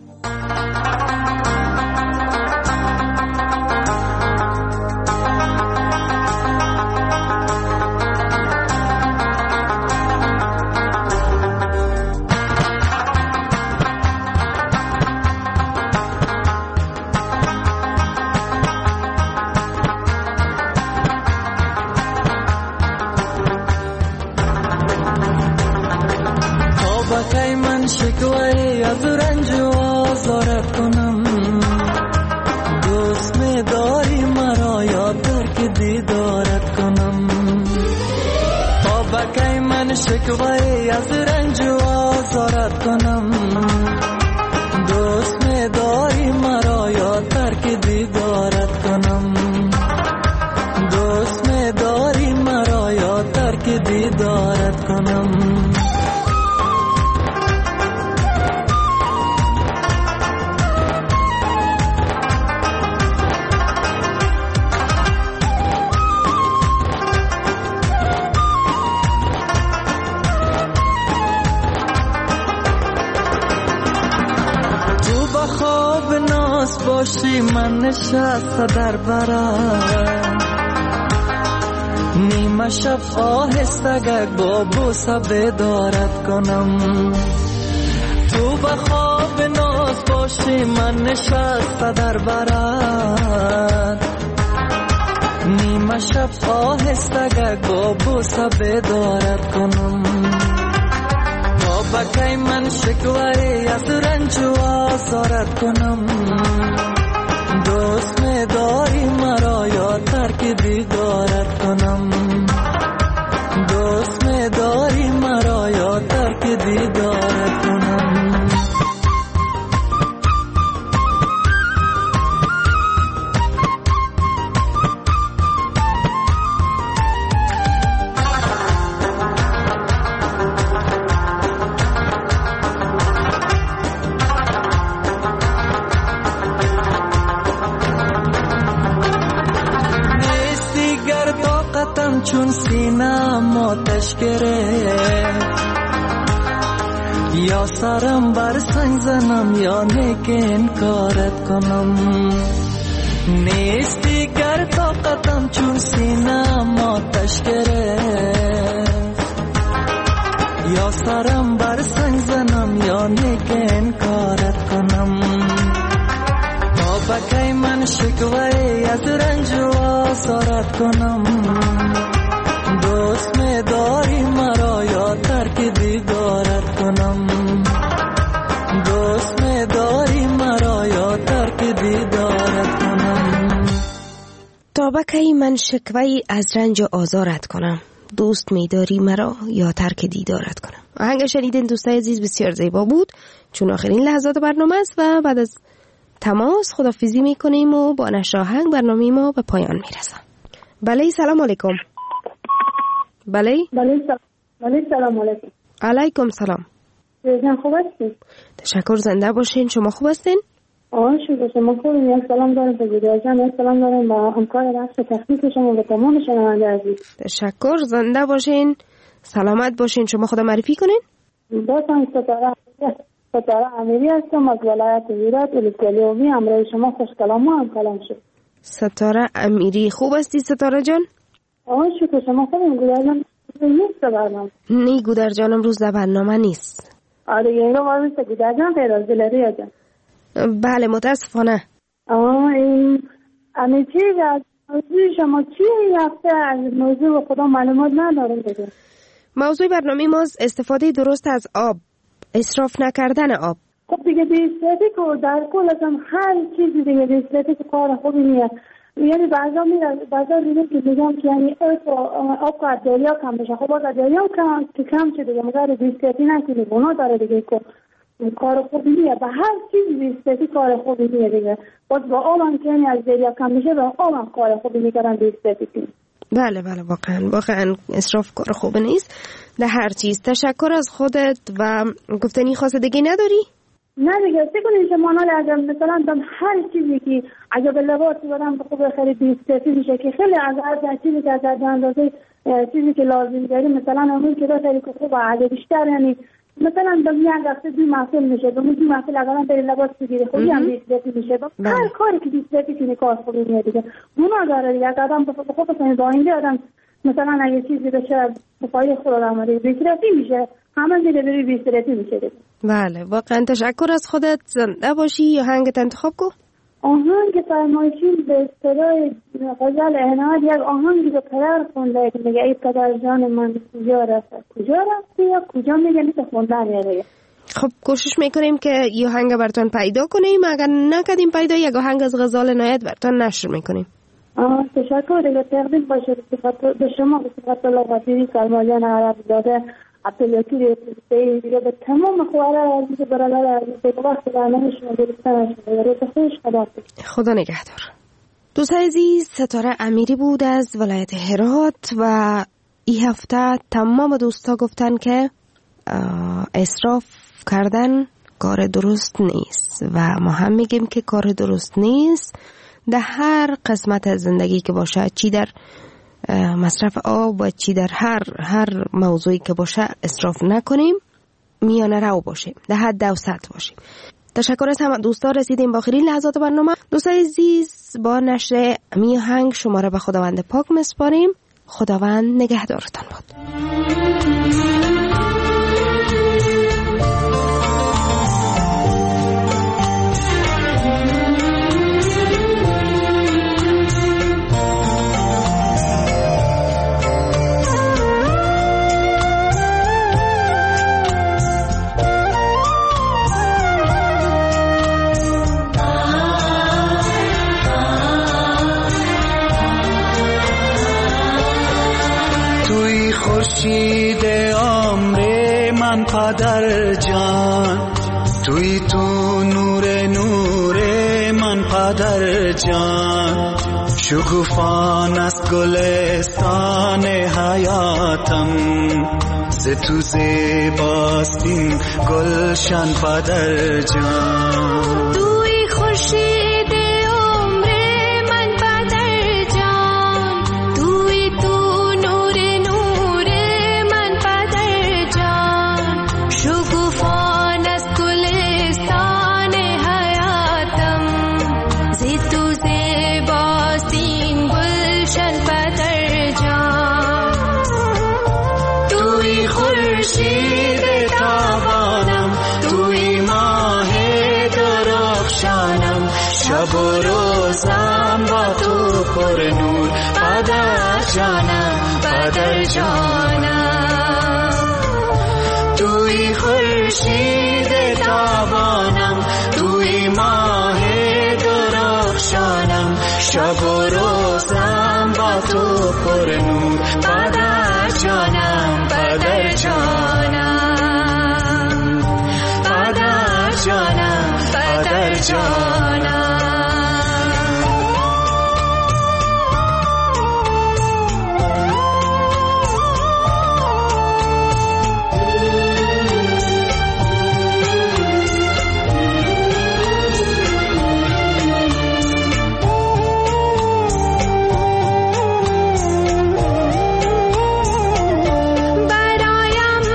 شکوه از رنج و آزارت کنم، دوست می داری مرا یا ترک دیدارت کنم. تا بکی من شکوه از رنج و آزارت کنم، دوست می داری مرا یا ترک دیدارت کنم، دوست می داری مرا یا ترک دیدارت کنم. باشی من نشسته در برم، نیمه شب آهسته با بوسه بیدارت کنم. تو به خواب ناز باشی من نشسته در برم، نیمه شب آهسته با بوسه بیدارت کنم. بکی من شکوه از رنج و آزارت کنم، دوست می داری مرا یا ترک دیدارت کنم، دوست می داری مرا یا ترک دیدارت کنم. چون سینم آتش گرفت، یا سرم بر سنگ زنم یا نیک انکارت کنم. نیستی گر طاقتم چون سینم آتش گرفت، یا سرم بر سنگ زنم یا نیک انکارت کنم. تا بکی من شکوه از رنج و آزارت کنم، دوست می داری مرا یا ترک دیدارت کنم، دوست می داری مرا یا ترک دیدارت کنم. تا بکی من شکوهی از رنج و آزارت کنم، دوست می داری مرا یا ترک دیدارت کنم. آهنگ شنیدین دوستای عزیز بسیار زیبا بود، چون آخرین لحظات برنامه است و بعد از تماس خدافیزی می کنیم و با نشر آهنگ برنامه ما به پایان می رسم. بله سلام علیکم. بله بله سلام. بله سلام علیکم. علیکم سلام. جان خوب هستین؟ تشکر. زنده باشین. شما خوب هستین؟ آه شکر. شما خوبین؟ یک سلام دارم به گودر جان، یک سلام دارم با همکار رقص تخنیک شما و تمام شنونده عزیز. تشکر. زنده باشین. سلامت باشین. شما خدا معرفی کنین. باشم. ستاره ستاره امیری هستم از ولایت هرات الکلیومی. امروز شما خوش کلام و هم کلام شد. ستاره امیری. خوب هستی ستاره جان؟ آه شکر. شما خوبین؟ گودر جان نیست برنامه؟ نی گودر جانم روز برنامه نیست. آره اینو ما مثل گودرجان پیراز دلاری آجان. بله متاسفانه. آه این امی چیز از موضوع شما چی هفته از موضوع خدا معلومات ندارم دیگه. موضوع برنامه ما استفاده درست از آب، اسراف نکردن آب. خب دیگه بیستتی که در کل ازم هر چیزی دیگه بیستتی که کار خوبی نیست. یعنی بعضا میره بعضا دیدم که میگم که یعنی آب که از دریا کم بشه. خب از دریا کم که کم شده دیگه مگر بیستتی نکنی بنا داره دیگه که کار خوبی نیست. به هر چیز بیستتی کار خوبی نیست دیگه. باز با آب هم که یعنی از دریا کم میشه با آب هم کار خوبی میکردن بیستتی کنی. بله بله واقعا واقعا اسراف کار خوب نیست در هر چیز. تشکر از خودت و گفتنی خاص دیگه نداری؟ نه دیگه سی کنید که مانال اگر مثلا دم هر چیزی که اگر به لباسی برم به خوب خرید بیستتی میشه که خیلی از هر چیزی که از اندازه چیزی که لازم داری مثلا همون که دا خیلی خوب عدد بیشتر یعنی مثلا دم یک دسته دو محصول میشه دو دو محصول اگر هم بری لباس بگیری خوبی هم بیستتی میشه هر کاری که بیستتی کنی کار خوبی میه دیگه مونا داره دیگه اگر آدم به خوب بسنی با اینجا آدم مثلا اگه چیزی بشه بخوای خود آدم رو بیستتی میشه همه دیگه بری بیستتی میشه دیگه. بله واقعا تشکر از خودت. زنده باشی یا هنگت انتخاب کو؟ آهنگ فرمایشی به اصطلاح غزل عنایت یک آهنگی که پدر خونده که میگه ای پدر جان من کجا رفت کجا رفتی یا کجا میگه نیست خوندن یه. خب کوشش میکنیم که یه آهنگ براتون پیدا کنیم. اگر نکردیم پیدا یک آهنگ از غزل عنایت براتون نشر میکنیم. آه تشکر دیگه تقدیم باشه به شما به صفت الله وطیری سلمایان عرب داده عبدالوکی رسیده دیگه به تمام خواره عزیز برادر عزیز به وقت برنامه شما درستن شما روز خوش خدا خدا نگهدار. دوست عزیز ستاره امیری بود از ولایت هرات و این هفته تمام دوستا گفتن که اسراف کردن کار درست نیست و ما هم میگیم که کار درست نیست در هر قسمت از زندگی که باشه، چی در مصرف آب و چی در هر هر موضوعی که باشه اسراف نکنیم، میانه رو باشیم، در حد و سطح باشیم. تشکر از همه دوستا. رسیدیم با آخرین لحظات برنامه. دوستان عزیز با نشر میهنگ شما را به خداوند پاک میسپاریم. خداوند نگهدارتان باد. خورشید عمر من پدر جان، توی تو نور نور من پدر جان، شکوفان از گلستان حیاتم، ز تو زیباست این گلشن پدر جان. توی خورشید شب و روزم با تو پر نور پدر جانم پدر جانم، توی خورشید تابانم توی ماه درخشانم، شب و روزم با تو پر نور پدر جانم پدر جانم پدر جانم پدر جانم.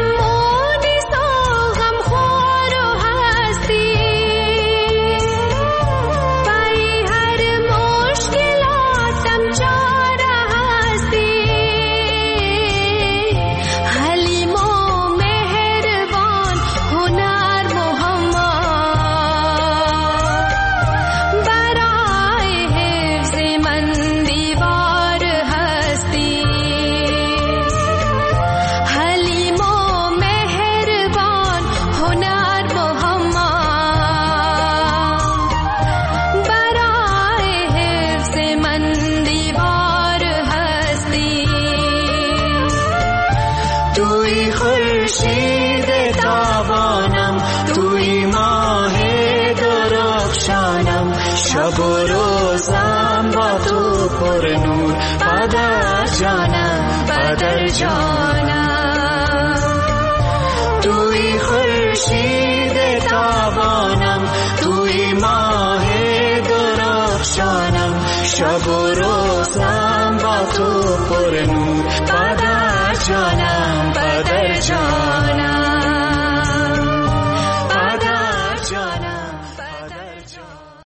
برایم مونس و غمخوار و هستی شب و روزم با تو پر نور پدر جانم پدر جانم توی خورشید تابانم توی ماه درخشانم شب و روزم با تو پر نور پدر جانم